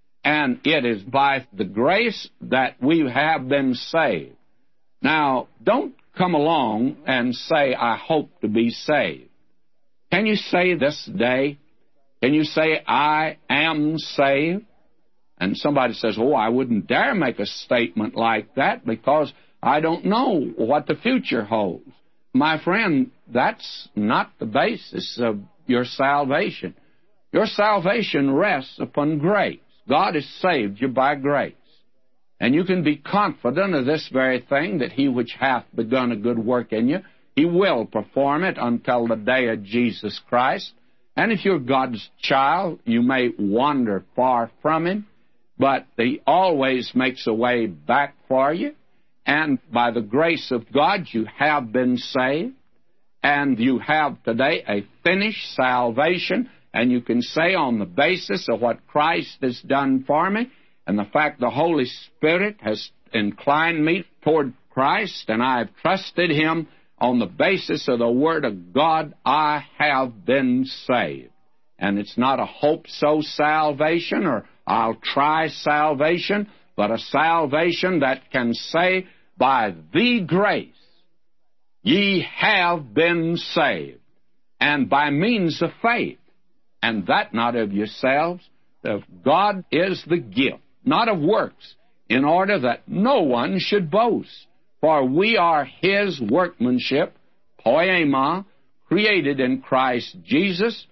And it is by the grace that we have been saved. Now, don't come along and say, I hope to be saved. Can you say this day? Can you say, I am saved? And somebody says, oh, I wouldn't dare make a statement like that because I don't know what the future holds. My friend, that's not the basis of your salvation. Your salvation rests upon grace. God has saved you by grace. And you can be confident of this very thing, that He which hath begun a good work in you, He will perform it until the day of Jesus Christ. And if you're God's child, you may wander far from Him, but He always makes a way back for you. And by the grace of God, you have been saved. And you have today a finished salvation. And you can say, on the basis of what Christ has done for me, and the fact the Holy Spirit has inclined me toward Christ, and I have trusted Him, on the basis of the Word of God, I have been saved. And it's not a hope-so salvation, or I'll try salvation, but a salvation that can say, by the grace, ye have been saved, and by means of faith, and that not of yourselves, of God is the gift, not of works, in order that no one should boast. For we are His workmanship, poema, created in Christ Jesus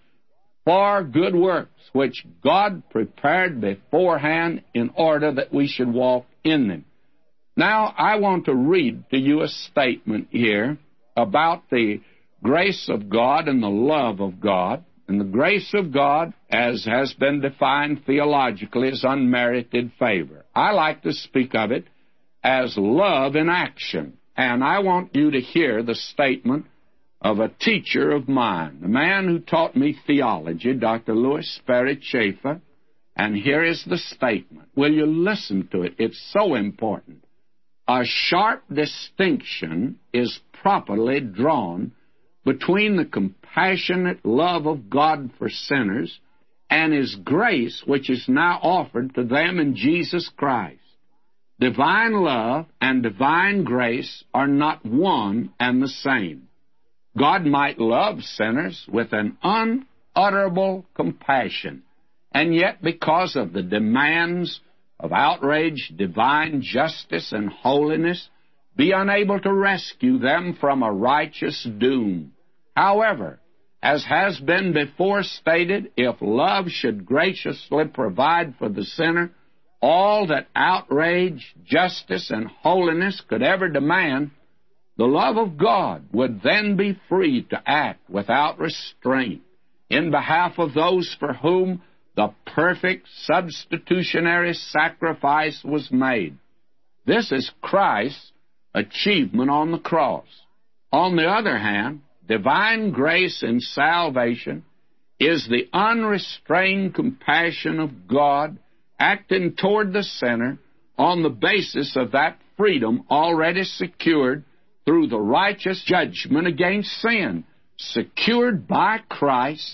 for good works, which God prepared beforehand in order that we should walk in them. Now, I want to read to you a statement here about the grace of God and the love of God. And the grace of God, as has been defined theologically, is unmerited favor. I like to speak of it as love in action. And I want you to hear the statement of a teacher of mine, the man who taught me theology, Doctor Louis Sperry Chafer. And here is the statement. Will you listen to it? It's so important. A sharp distinction is properly drawn between the compassionate love of God for sinners and His grace, which is now offered to them in Jesus Christ. Divine love and divine grace are not one and the same. God might love sinners with an unutterable compassion, and yet because of the demands of outraged divine justice and holiness, be unable to rescue them from a righteous doom. However, as has been before stated, if love should graciously provide for the sinner all that outrage, justice, and holiness could ever demand, the love of God would then be free to act without restraint in behalf of those for whom the perfect substitutionary sacrifice was made. This is Christ's achievement on the cross. On the other hand, divine grace and salvation is the unrestrained compassion of God acting toward the sinner on the basis of that freedom already secured through the righteous judgment against sin, secured by Christ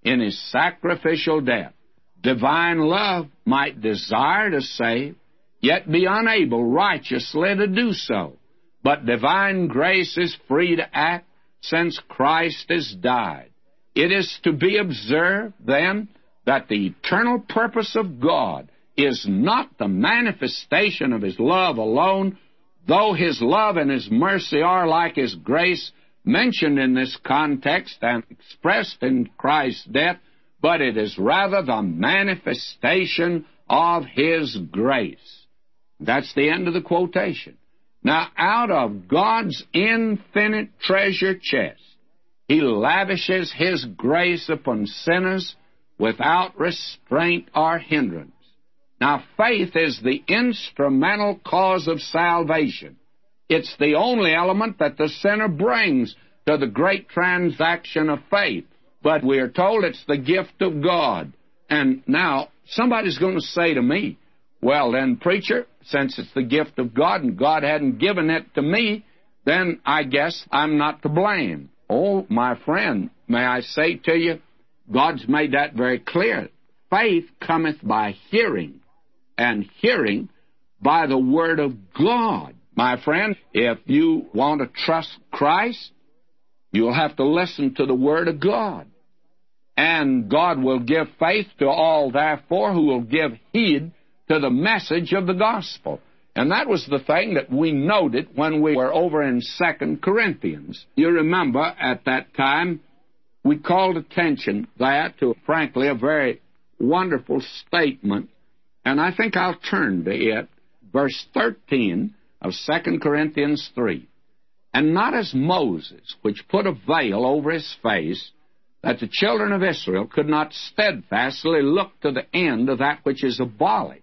in His sacrificial death. Divine love might desire to save, yet be unable righteously to do so. But divine grace is free to act since Christ has died. It is to be observed, then, that the eternal purpose of God is not the manifestation of His love alone, though His love and His mercy are, like His grace, mentioned in this context and expressed in Christ's death, but it is rather the manifestation of His grace. That's the end of the quotation. Now, out of God's infinite treasure chest, He lavishes His grace upon sinners without restraint or hindrance. Now, faith is the instrumental cause of salvation. It's the only element that the sinner brings to the great transaction of faith. But we are told it's the gift of God. And now, somebody's going to say to me, well, then, preacher, since it's the gift of God and God hadn't given it to me, then I guess I'm not to blame. Oh, my friend, may I say to you, God's made that very clear. Faith cometh by hearing, and hearing by the Word of God. My friend, if you want to trust Christ, you'll have to listen to the Word of God. And God will give faith to all, therefore, who will give heed to the message of the gospel. And that was the thing that we noted when we were over in Second Corinthians. You remember, at that time, we called attention there to, frankly, a very wonderful statement, and I think I'll turn to it, verse thirteen of Second Corinthians three. And not as Moses, which put a veil over his face, that the children of Israel could not steadfastly look to the end of that which is abolished.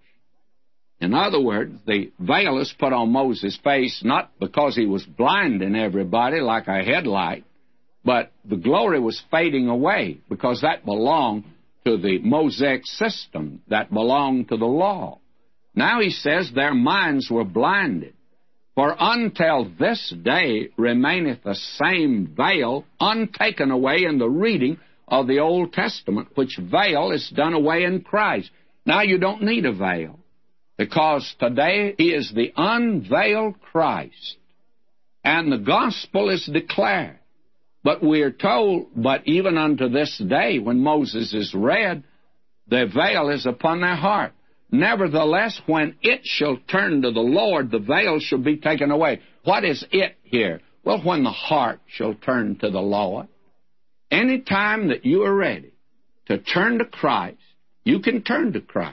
In other words, the veil is put on Moses' face not because he was blinding everybody like a headlight, but the glory was fading away because that belonged to the Mosaic system, that belonged to the law. Now he says their minds were blinded. For until this day remaineth the same veil untaken away in the reading of the Old Testament, which veil is done away in Christ. Now you don't need a veil, because today He is the unveiled Christ, and the gospel is declared. But we are told, but even unto this day, when Moses is read, the veil is upon their heart. Nevertheless, when it shall turn to the Lord, the veil shall be taken away. What is it here? Well, when the heart shall turn to the Lord. Any time that you are ready to turn to Christ, you can turn to Christ.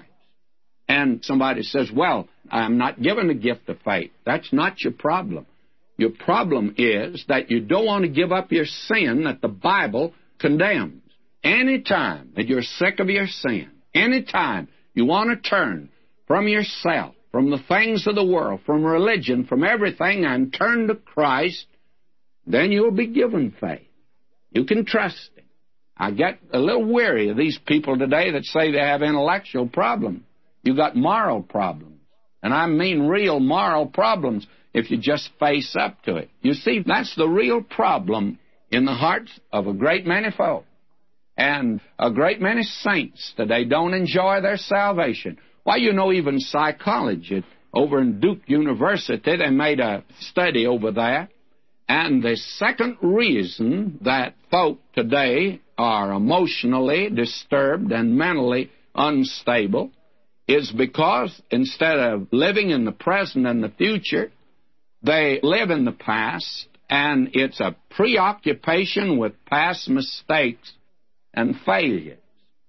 And somebody says, well, I'm not given the gift of faith. That's not your problem. Your problem is that you don't want to give up your sin that the Bible condemns. Any time that you're sick of your sin, any time you want to turn from yourself, from the things of the world, from religion, from everything, and turn to Christ, then you'll be given faith. You can trust Him. I get a little weary of these people today that say they have intellectual problems. You've got moral problems. And I mean real moral problems if you just face up to it. You see, that's the real problem in the hearts of a great many folk. And a great many saints today don't enjoy their salvation. Why, you know, even psychology, over in Duke University, they made a study over there. And the second reason that folk today are emotionally disturbed and mentally unstable is because instead of living in the present and the future, they live in the past, and it's a preoccupation with past mistakes and failures,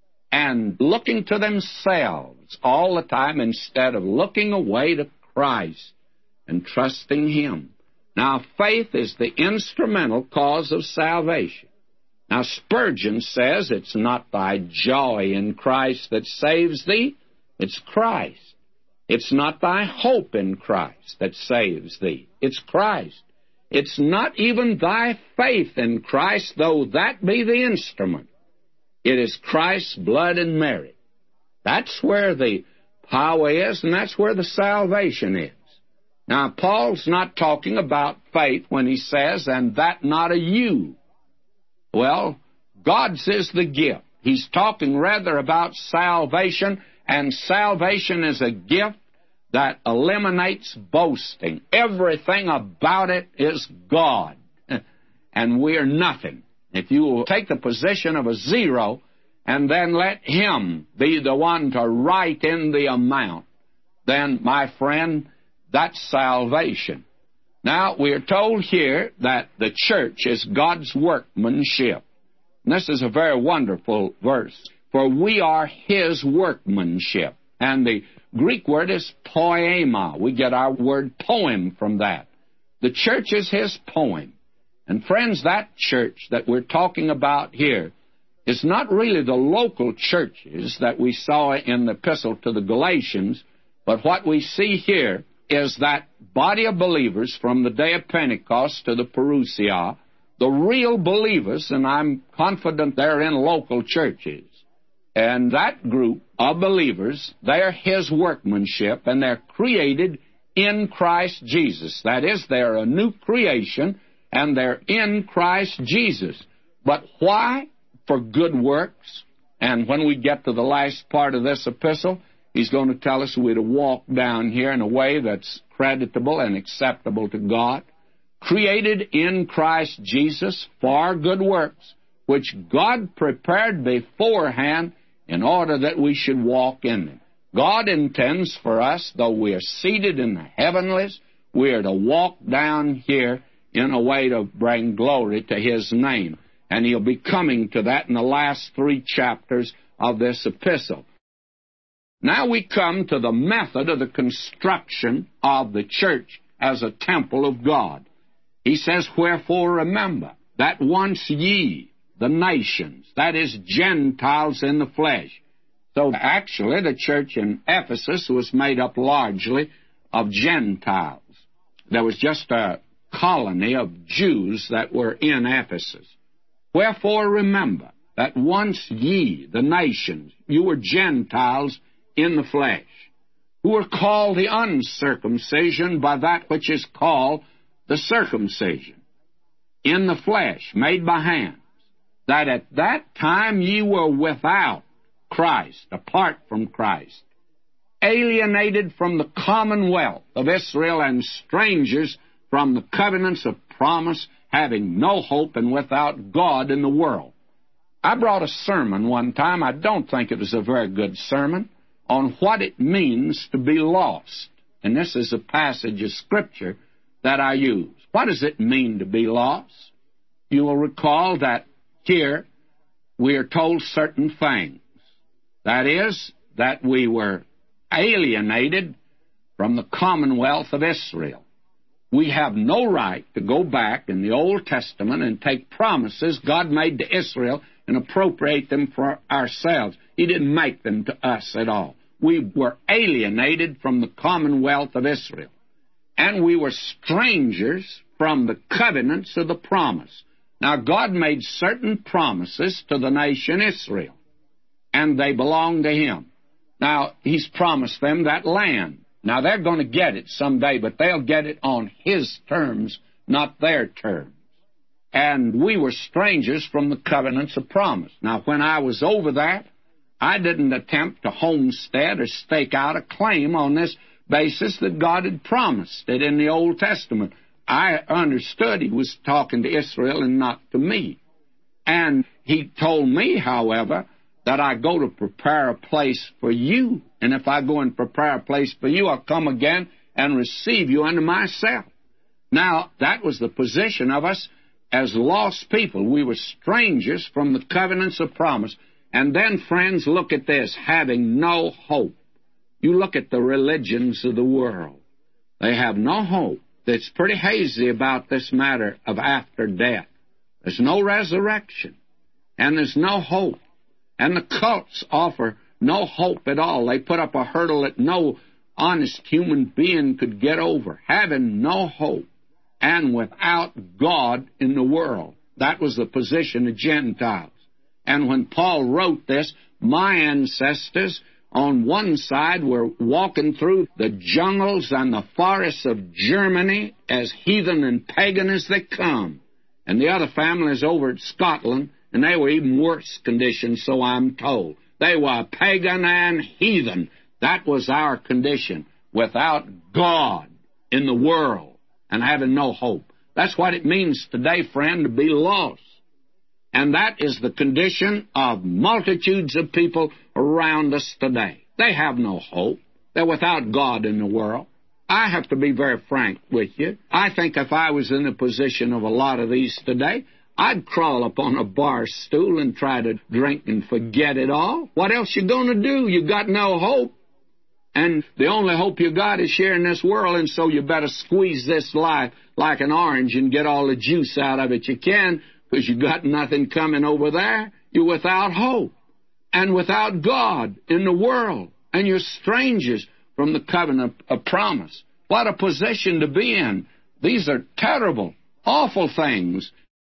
and looking to themselves all the time instead of looking away to Christ and trusting Him. Now, faith is the instrumental cause of salvation. Now, Spurgeon says it's not thy joy in Christ that saves thee, it's Christ. It's not thy hope in Christ that saves thee, it's Christ. It's not even thy faith in Christ, though that be the instrument. It is Christ's blood and merit. That's where the power is, and that's where the salvation is. Now, Paul's not talking about faith when he says, and that not a you. Well, God's is the gift. He's talking rather about salvation, and salvation is a gift that eliminates boasting. Everything about it is God, and we're nothing. If you will take the position of a zero and then let Him be the one to write in the amount, then, my friend, that's salvation. Now, we are told here that the church is God's workmanship. And this is a very wonderful verse. For we are His workmanship. And the Greek word is poema. We get our word poem from that. The church is His poem. And friends, that church that we're talking about here is not really the local churches that we saw in the epistle to the Galatians, but what we see here is that body of believers from the day of Pentecost to the Parousia, the real believers, and I'm confident they're in local churches. And that group of believers, they're His workmanship, and they're created in Christ Jesus. That is, they're a new creation, and they're in Christ Jesus. But why? For good works. And when we get to the last part of this epistle, he's going to tell us we're to walk down here in a way that's creditable and acceptable to God, created in Christ Jesus for good works, which God prepared beforehand in order that we should walk in them. God intends for us, though we are seated in the heavenlies, we are to walk down here in a way to bring glory to His name. And He'll be coming to that in the last three chapters of this epistle. Now we come to the method of the construction of the church as a temple of God. He says, wherefore remember that once ye, the nations, that is, Gentiles in the flesh. So actually the church in Ephesus was made up largely of Gentiles. There was just a colony of Jews that were in Ephesus. Wherefore remember that once ye, the nations, you were Gentiles in the flesh, who are called the uncircumcision by that which is called the circumcision, in the flesh, made by hands, that at that time ye were without Christ, apart from Christ, alienated from the commonwealth of Israel and strangers from the covenants of promise, having no hope and without God in the world. I brought a sermon one time, I don't think it was a very good sermon, on what it means to be lost. And this is a passage of Scripture that I use. What does it mean to be lost? You will recall that here we are told certain things. That is, that we were alienated from the commonwealth of Israel. We have no right to go back in the Old Testament and take promises God made to Israel and appropriate them for ourselves. He didn't make them to us at all. We were alienated from the commonwealth of Israel. And we were strangers from the covenants of the promise. Now, God made certain promises to the nation Israel, and they belong to Him. Now, He's promised them that land. Now, they're going to get it someday, but they'll get it on His terms, not their terms. And we were strangers from the covenants of promise. Now, when I was over that, I didn't attempt to homestead or stake out a claim on this basis that God had promised it in the Old Testament. I understood He was talking to Israel and not to me. And He told me, however, that I go to prepare a place for you. And if I go and prepare a place for you, I'll come again and receive you unto myself. Now, that was the position of us as lost people. We were strangers from the covenants of promise. And then, friends, look at this, having no hope. You look at the religions of the world. They have no hope. It's pretty hazy about this matter of after death. There's no resurrection, and there's no hope. And the cults offer no hope at all. They put up a hurdle that no honest human being could get over, having no hope and without God in the world. That was the position of Gentiles. And when Paul wrote this, my ancestors on one side were walking through the jungles and the forests of Germany as heathen and pagan as they come. And the other family is over at Scotland and they were even worse condition, so I'm told. They were pagan and heathen. That was our condition, without God in the world and having no hope. That's what it means today, friend, to be lost. And that is the condition of multitudes of people around us today. They have no hope. They're without God in the world. I have to be very frank with you. I think if I was in the position of a lot of these today, I'd crawl up on a bar stool and try to drink and forget it all. What else you going to do? You got no hope. And the only hope you got is here in this world, and so you better squeeze this life like an orange and get all the juice out of it you can, because you got nothing coming over there. You're without hope and without God in the world, and you're strangers from the covenant of promise. What a position to be in. These are terrible, awful things.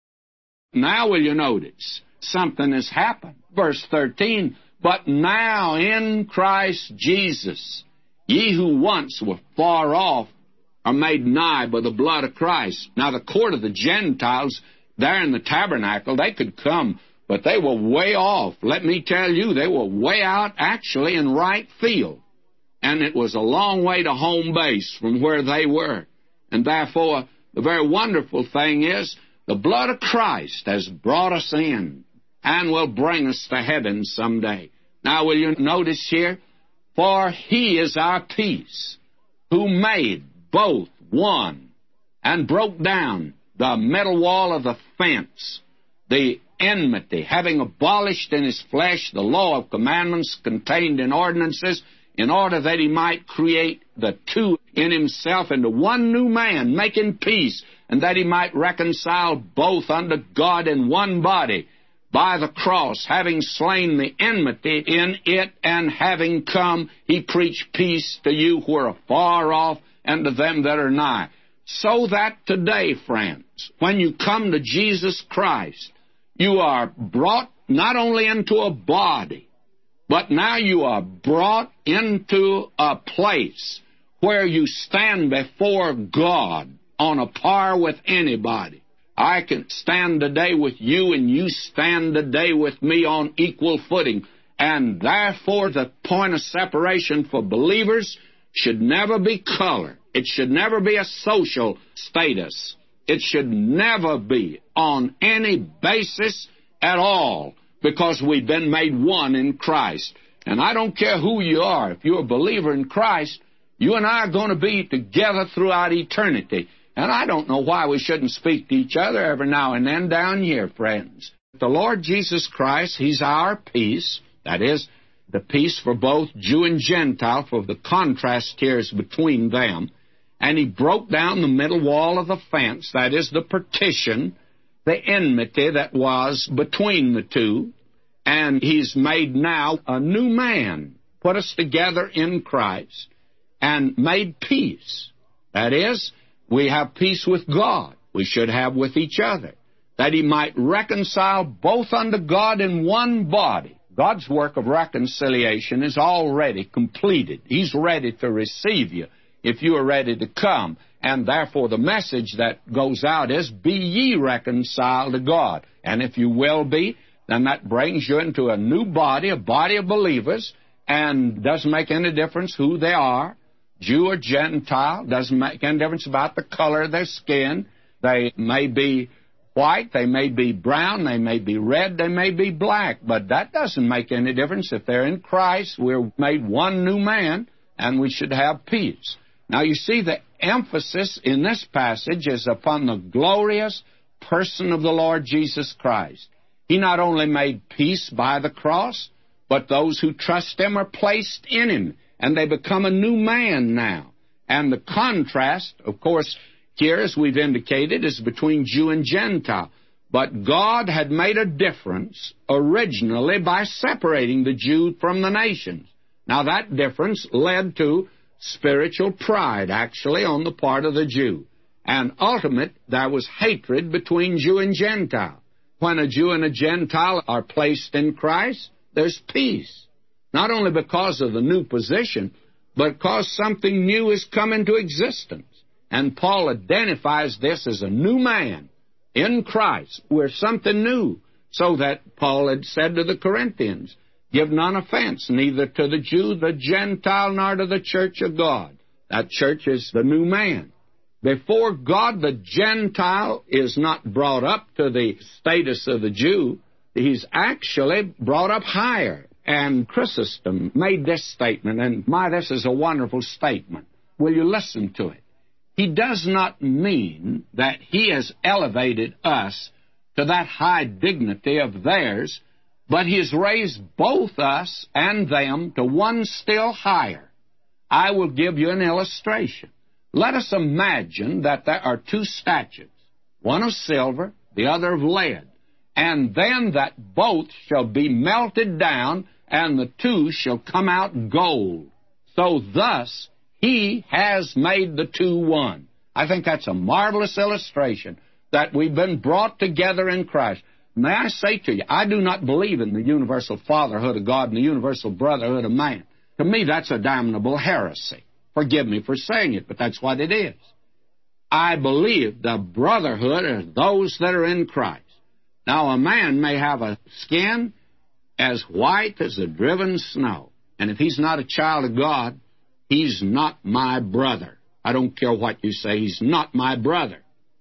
Now will you notice something has happened? Verse thirteen, but now in Christ Jesus, ye who once were far off are made nigh by the blood of Christ. Now the court of the Gentiles there in the tabernacle, they could come, but they were way off. Let me tell you, they were way out actually in right field. And it was a long way to home base from where they were. And therefore, the very wonderful thing is, the blood of Christ has brought us in and will bring us to heaven someday. Now, will you notice here? For he is our peace, who made both one and broke down the middle wall of the fence, the enmity, having abolished in his flesh the law of commandments contained in ordinances, in order that he might create the two in himself into one new man, making peace, and that he might reconcile both unto God in one body by the cross, having slain the enmity in it, and having come, he preached peace to you who are afar off, and to them that are nigh. So that today, friends, when you come to Jesus Christ, you are brought not only into a body, but now you are brought into a place where you stand before God on a par with anybody. I can stand today with you, and you stand today with me on equal footing. And therefore, the point of separation for believers should never be color. It should never be a social status. It should never be on any basis at all, because we've been made one in Christ. And I don't care who you are. If you're a believer in Christ, you and I are going to be together throughout eternity. And I don't know why we shouldn't speak to each other every now and then down here, friends. The Lord Jesus Christ, He's our peace. That is, the peace for both Jew and Gentile, for the contrast here is between them. And He broke down the middle wall of the fence, that is, the partition, the enmity that was between the two, and He's made now a new man, put us together in Christ, and made peace. That is, we have peace with God. We should have with each other, that He might reconcile both unto God in one body. God's work of reconciliation is already completed. He's ready to receive you if you are ready to come. And therefore the message that goes out is, be ye reconciled to God. And if you will be, then that brings you into a new body, a body of believers, and doesn't make any difference who they are, Jew or Gentile, doesn't make any difference about the color of their skin. They may be white, they may be brown, they may be red, they may be black, but that doesn't make any difference. If they're in Christ, we're made one new man, and we should have peace. Now, you see, the emphasis in this passage is upon the glorious person of the Lord Jesus Christ. He not only made peace by the cross, but those who trust Him are placed in Him, and they become a new man now. And the contrast, of course, here, as we've indicated, is between Jew and Gentile. But God had made a difference originally by separating the Jew from the nations. Now, that difference led to spiritual pride, actually, on the part of the Jew. And ultimate, there was hatred between Jew and Gentile. When a Jew and a Gentile are placed in Christ, there's peace. Not only because of the new position, but because something new has come into existence. And Paul identifies this as a new man in Christ. We're something new, So that Paul had said to the Corinthians, give none offense, neither to the Jew, the Gentile, nor to the church of God. That church is the new man. Before God, the Gentile is not brought up to the status of the Jew. He's actually brought up higher. And Chrysostom made this statement, and my, this is a wonderful statement. Will you listen to it? He does not mean that he has elevated us to that high dignity of theirs, but he has raised both us and them to one still higher. I will give you an illustration. Let us imagine that there are two statues, one of silver, the other of lead, and then that both shall be melted down, and the two shall come out gold. So thus he has made the two one. I think that's a marvelous illustration that we've been brought together in Christ. May I say to you, I do not believe in the universal fatherhood of God and the universal brotherhood of man. To me, that's a damnable heresy. Forgive me for saying it, but that's what it is. I believe the brotherhood of those that are in Christ. Now, a man may have a skin as white as the driven snow, and if he's not a child of God, he's not my brother. I don't care what you say, he's not my brother.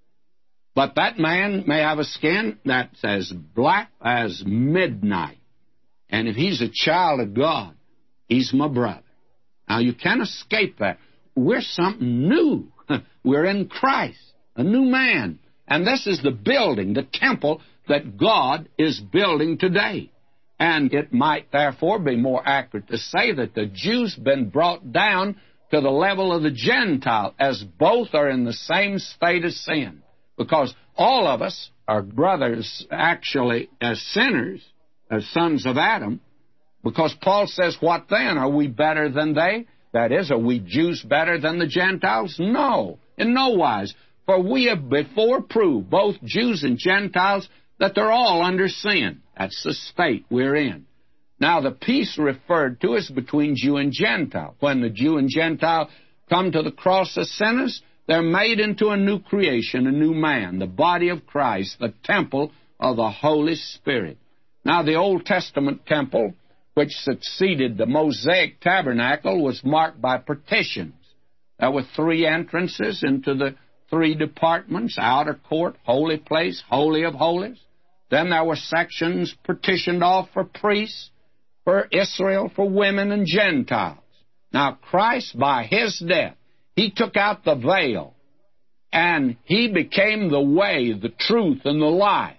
But that man may have a skin that's as black as midnight. And if he's a child of God, he's my brother. Now, you can't escape that. We're something new. We're in Christ, a new man. And this is the building, the temple that God is building today. And it might, therefore, be more accurate to say that the Jew's been brought down to the level of the Gentile, as both are in the same state of sin. Because all of us are brothers, actually, as sinners, as sons of Adam. Because Paul says, what then? Are we better than they? That is, are we Jews better than the Gentiles? No, in no wise. For we have before proved, both Jews and Gentiles, that they're all under sin. That's the state we're in. Now, the peace referred to is between Jew and Gentile. When the Jew and Gentile come to the cross as sinners, they're made into a new creation, a new man, the body of Christ, the temple of the Holy Spirit. Now, the Old Testament temple, which succeeded the Mosaic tabernacle, was marked by partitions. There were three entrances into the three departments: outer court, holy place, holy of holies. Then there were sections partitioned off for priests, for Israel, for women and Gentiles. Now, Christ, by his death, he took out the veil, and he became the way, the truth, and the life,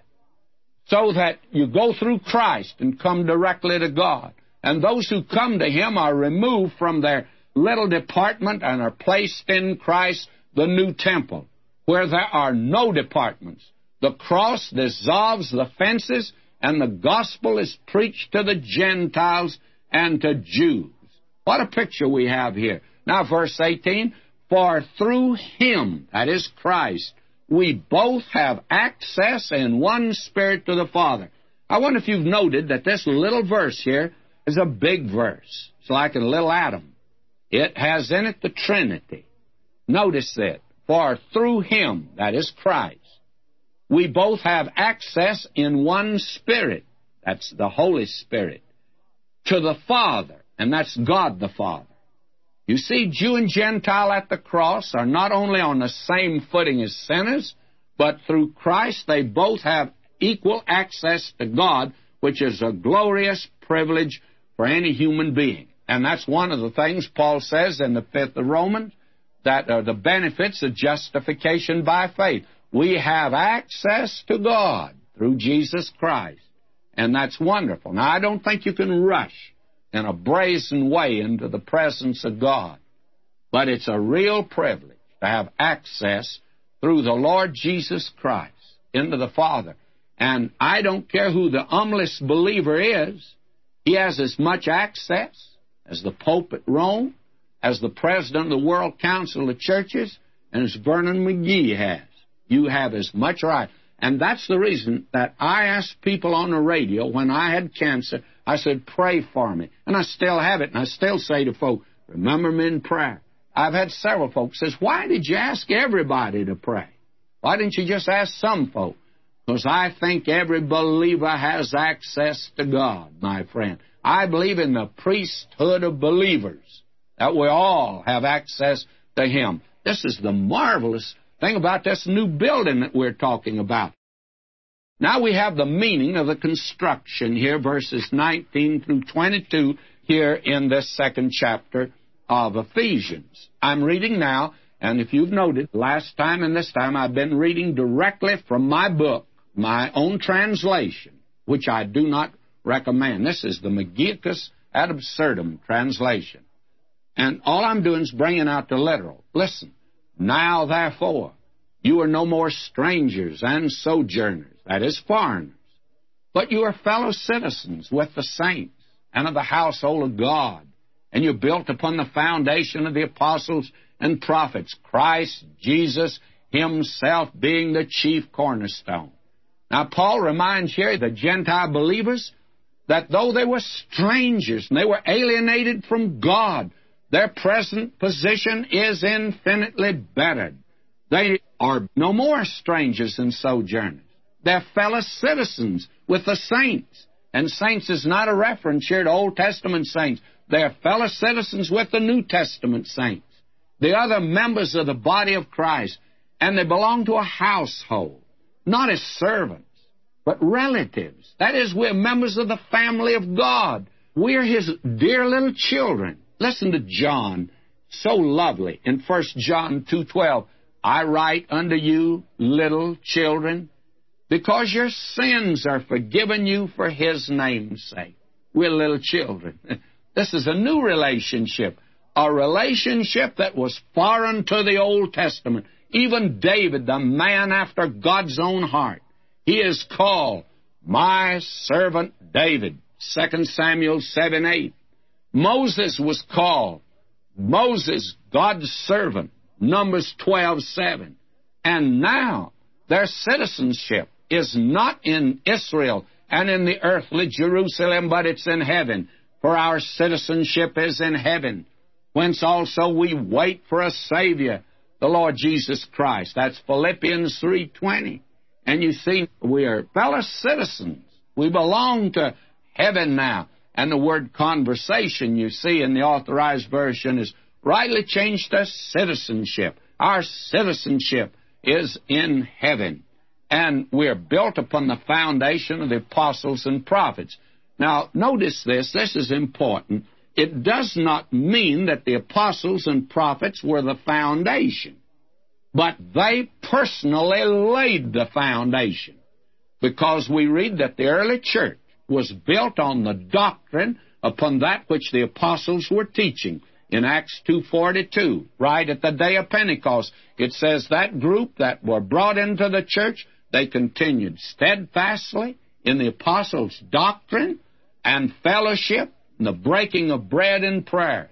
so that you go through Christ and come directly to God. And those who come to him are removed from their little department and are placed in Christ, the new temple, where there are no departments. The cross dissolves the fences, and the gospel is preached to the Gentiles and to Jews. What a picture we have here. Now, verse eighteen, for through him, that is Christ, we both have access in one Spirit to the Father. I wonder if you've noted that this little verse here is a big verse. It's like a little atom. It has in it the Trinity. Notice that. For through him, that is Christ, we both have access in one Spirit, that's the Holy Spirit, to the Father, and that's God the Father. You see, Jew and Gentile at the cross are not only on the same footing as sinners, but through Christ they both have equal access to God, which is a glorious privilege for any human being. And that's one of the things Paul says in the fifth of Romans, that are the benefits of justification by faith. We have access to God through Jesus Christ, and that's wonderful. Now, I don't think you can rush in a brazen way into the presence of God, but it's a real privilege to have access through the Lord Jesus Christ into the Father. And I don't care who the humblest believer is, he has as much access as the Pope at Rome, as the President of the World Council of Churches, and as Vernon McGee has. You have as much right. And that's the reason that I asked people on the radio when I had cancer, I said, pray for me. And I still have it, and I still say to folk, remember me in prayer. I've had several folks say, why did you ask everybody to pray? Why didn't you just ask some folk? because I think every believer has access to God, my friend. I believe in the priesthood of believers, that we all have access to Him. This is the marvelous thing about this new building that we're talking about. Now we have the meaning of the construction here, verses nineteen through twenty-two, here in this second chapter of Ephesians. I'm reading now, and if you've noted, last time and this time I've been reading directly from my book, my own translation, which I do not recommend. This is the Magicus ad absurdum translation. And all I'm doing is bringing out the literal. Listen, now therefore, you are no more strangers and sojourners, that is, foreigners, but you are fellow citizens with the saints and of the household of God, and you're built upon the foundation of the apostles and prophets, Christ Jesus Himself being the chief cornerstone. Now, Paul reminds here the Gentile believers that though they were strangers and they were alienated from God, their present position is infinitely bettered. They are no more strangers and sojourners. They're fellow citizens with the saints. And saints is not a reference here to Old Testament saints. They're fellow citizens with the New Testament saints, the other members of the body of Christ. And they belong to a household, not as servants, but relatives. That is, we're members of the family of God. We're His dear little children. Listen to John, so lovely, in First John two twelve. I write unto you, little children, because your sins are forgiven you for His name's sake. We're little children. This is a new relationship, a relationship that was foreign to the Old Testament. Even David, the man after God's own heart, he is called my servant David, Second Samuel seven eight. Moses was called Moses, God's servant, Numbers twelve seven. And now their citizenship is not in Israel and in the earthly Jerusalem, but it's in heaven. For our citizenship is in heaven, whence also we wait for a Savior, the Lord Jesus Christ. That's Philippians three twenty. And you see, we are fellow citizens. We belong to heaven now. And the word conversation, you see, in the Authorized Version is rightly changed to citizenship. Our citizenship is in heaven. And we're built upon the foundation of the apostles and prophets. Now, notice this. This is important. It does not mean that the apostles and prophets were the foundation, but they personally laid the foundation, because we read that the early church was built on the doctrine upon that which the apostles were teaching. In Acts two forty-two, right at the day of Pentecost, it says that group that were brought into the church, they continued steadfastly in the apostles' doctrine and fellowship, and the breaking of bread and prayers.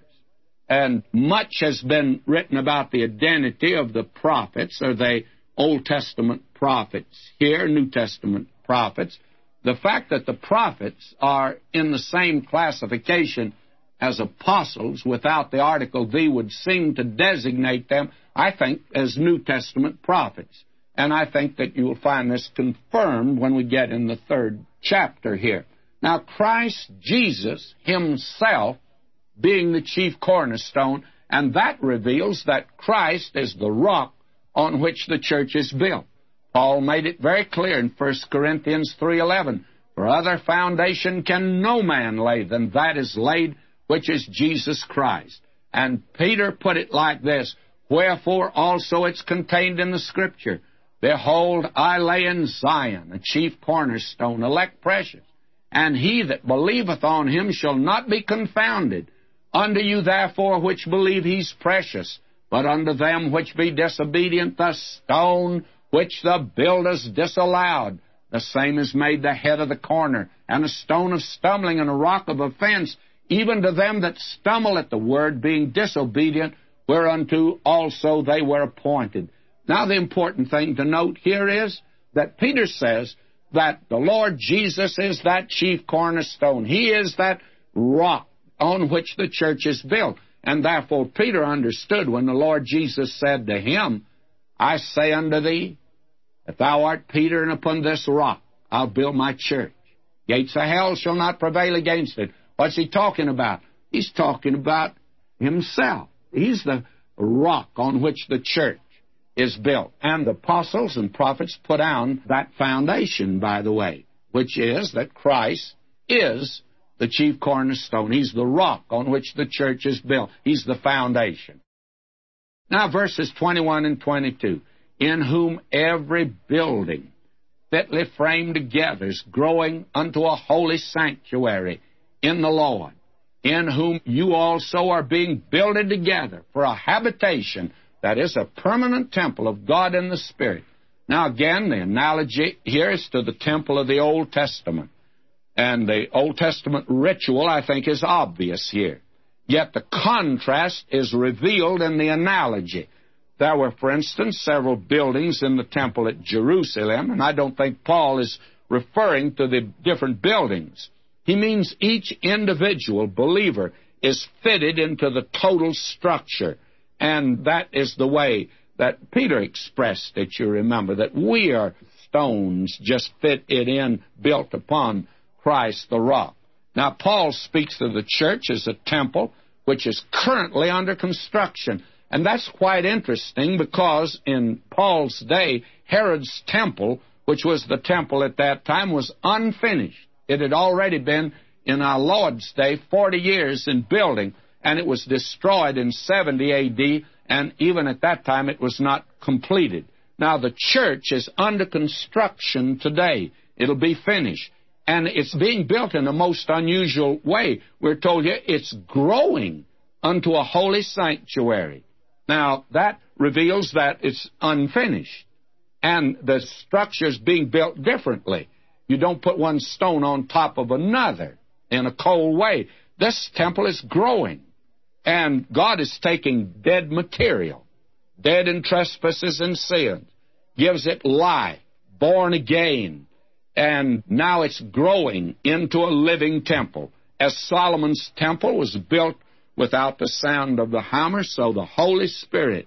And much has been written about the identity of the prophets, or the Old Testament prophets here, New Testament prophets. The fact that the prophets are in the same classification as apostles without the article "the" would seem to designate them, I think, as New Testament prophets. And I think that you will find this confirmed when we get in the third chapter here. Now, Christ Jesus Himself being the chief cornerstone, and that reveals that Christ is the rock on which the church is built. Paul made it very clear in First Corinthians three eleven, for other foundation can no man lay than that is laid, which is Jesus Christ. And Peter put it like this, wherefore also it's contained in the Scripture, behold, I lay in Zion a chief cornerstone, elect precious, and he that believeth on Him shall not be confounded. Unto you therefore which believe He's precious, but unto them which be disobedient the stone which the builders disallowed, the same is made the head of the corner, and a stone of stumbling and a rock of offense, even to them that stumble at the word, being disobedient, whereunto also they were appointed. Now the important thing to note here is that Peter says that the Lord Jesus is that chief cornerstone. He is that rock on which the church is built. And therefore Peter understood when the Lord Jesus said to him, I say unto thee, that thou art Peter, and upon this rock I'll build my church. Gates of hell shall not prevail against it. What's he talking about? He's talking about himself. He's the rock on which the church is built. And the apostles and prophets put down that foundation, by the way, which is that Christ is the chief cornerstone. He's the rock on which the church is built. He's the foundation. Now, verses twenty-one and twenty-two. In whom every building fitly framed together is growing unto a holy sanctuary in the Lord, in whom you also are being builded together for a habitation that is a permanent temple of God in the Spirit. Now, again, the analogy here is to the temple of the Old Testament. And the Old Testament ritual, I think, is obvious here. Yet the contrast is revealed in the analogy. There were, for instance, several buildings in the temple at Jerusalem, and I don't think Paul is referring to the different buildings. He means each individual believer is fitted into the total structure, and that is the way that Peter expressed it, you remember, that we are stones just fitted in, built upon Christ the rock. Now, Paul speaks of the church as a temple which is currently under construction. And that's quite interesting because in Paul's day, Herod's temple, which was the temple at that time, was unfinished. It had already been, in our Lord's day, forty years in building, and it was destroyed in seventy A D, and even at that time it was not completed. Now, the church is under construction today. It'll be finished. And it's being built in a most unusual way. We're told here it's growing unto a holy sanctuary. Now, that reveals that it's unfinished, and the structure's being built differently. You don't put one stone on top of another in a cold way. This temple is growing, and God is taking dead material, dead in trespasses and sins, gives it life, born again, and now it's growing into a living temple. As Solomon's temple was built without the sound of the hammer, so the Holy Spirit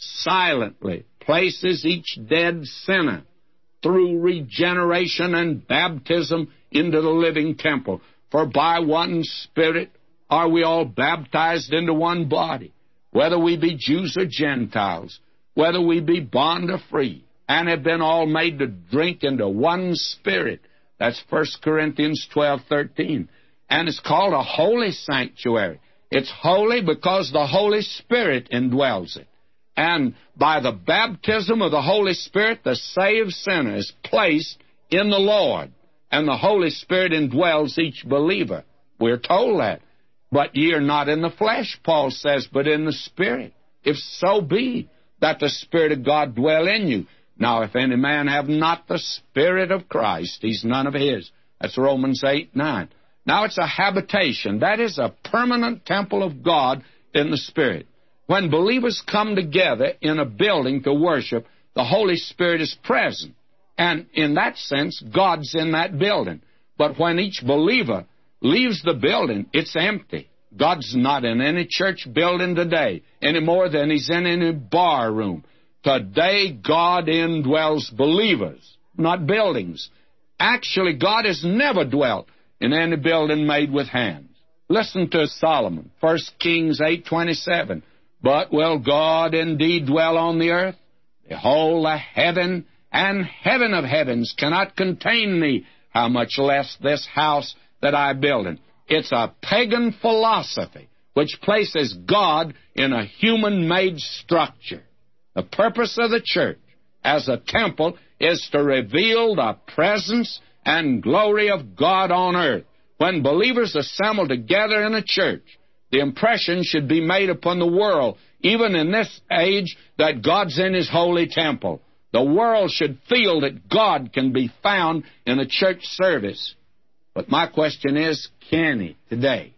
silently places each dead sinner through regeneration and baptism into the living temple. For by one Spirit are we all baptized into one body, whether we be Jews or Gentiles, whether we be bond or free, and have been all made to drink into one Spirit. That's First Corinthians twelve thirteen. And it's called a holy sanctuary. It's holy because the Holy Spirit indwells it. And by the baptism of the Holy Spirit, the saved sinner is placed in the Lord, and the Holy Spirit indwells each believer. We're told that. But ye are not in the flesh, Paul says, but in the Spirit, if so be that the Spirit of God dwell in you. Now, if any man have not the Spirit of Christ, he's none of his. That's Romans eight nine. Now, it's a habitation. That is a permanent temple of God in the Spirit. When believers come together in a building to worship, the Holy Spirit is present. And in that sense, God's in that building. But when each believer leaves the building, it's empty. God's not in any church building today, any more than he's in any bar room. Today, God indwells believers, not buildings. Actually, God has never dwelt in any building made with hands. Listen to Solomon, First Kings eight twenty-seven. But will God indeed dwell on the earth? Behold, the heaven and heaven of heavens cannot contain thee, how much less this house that I build in. It's a pagan philosophy which places God in a human-made structure. The purpose of the church as a temple is to reveal the presence and glory of God on earth. When believers assemble together in a church, the impression should be made upon the world, even in this age, that God's in his holy temple. The world should feel that God can be found in a church service. But my question is, can he today?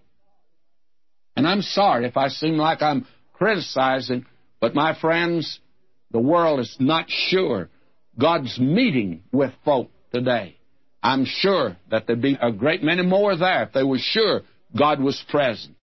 And I'm sorry if I seem like I'm criticizing, but my friends, the world is not sure God's meeting with folk today. I'm sure that there'd be a great many more there if they were sure God was present.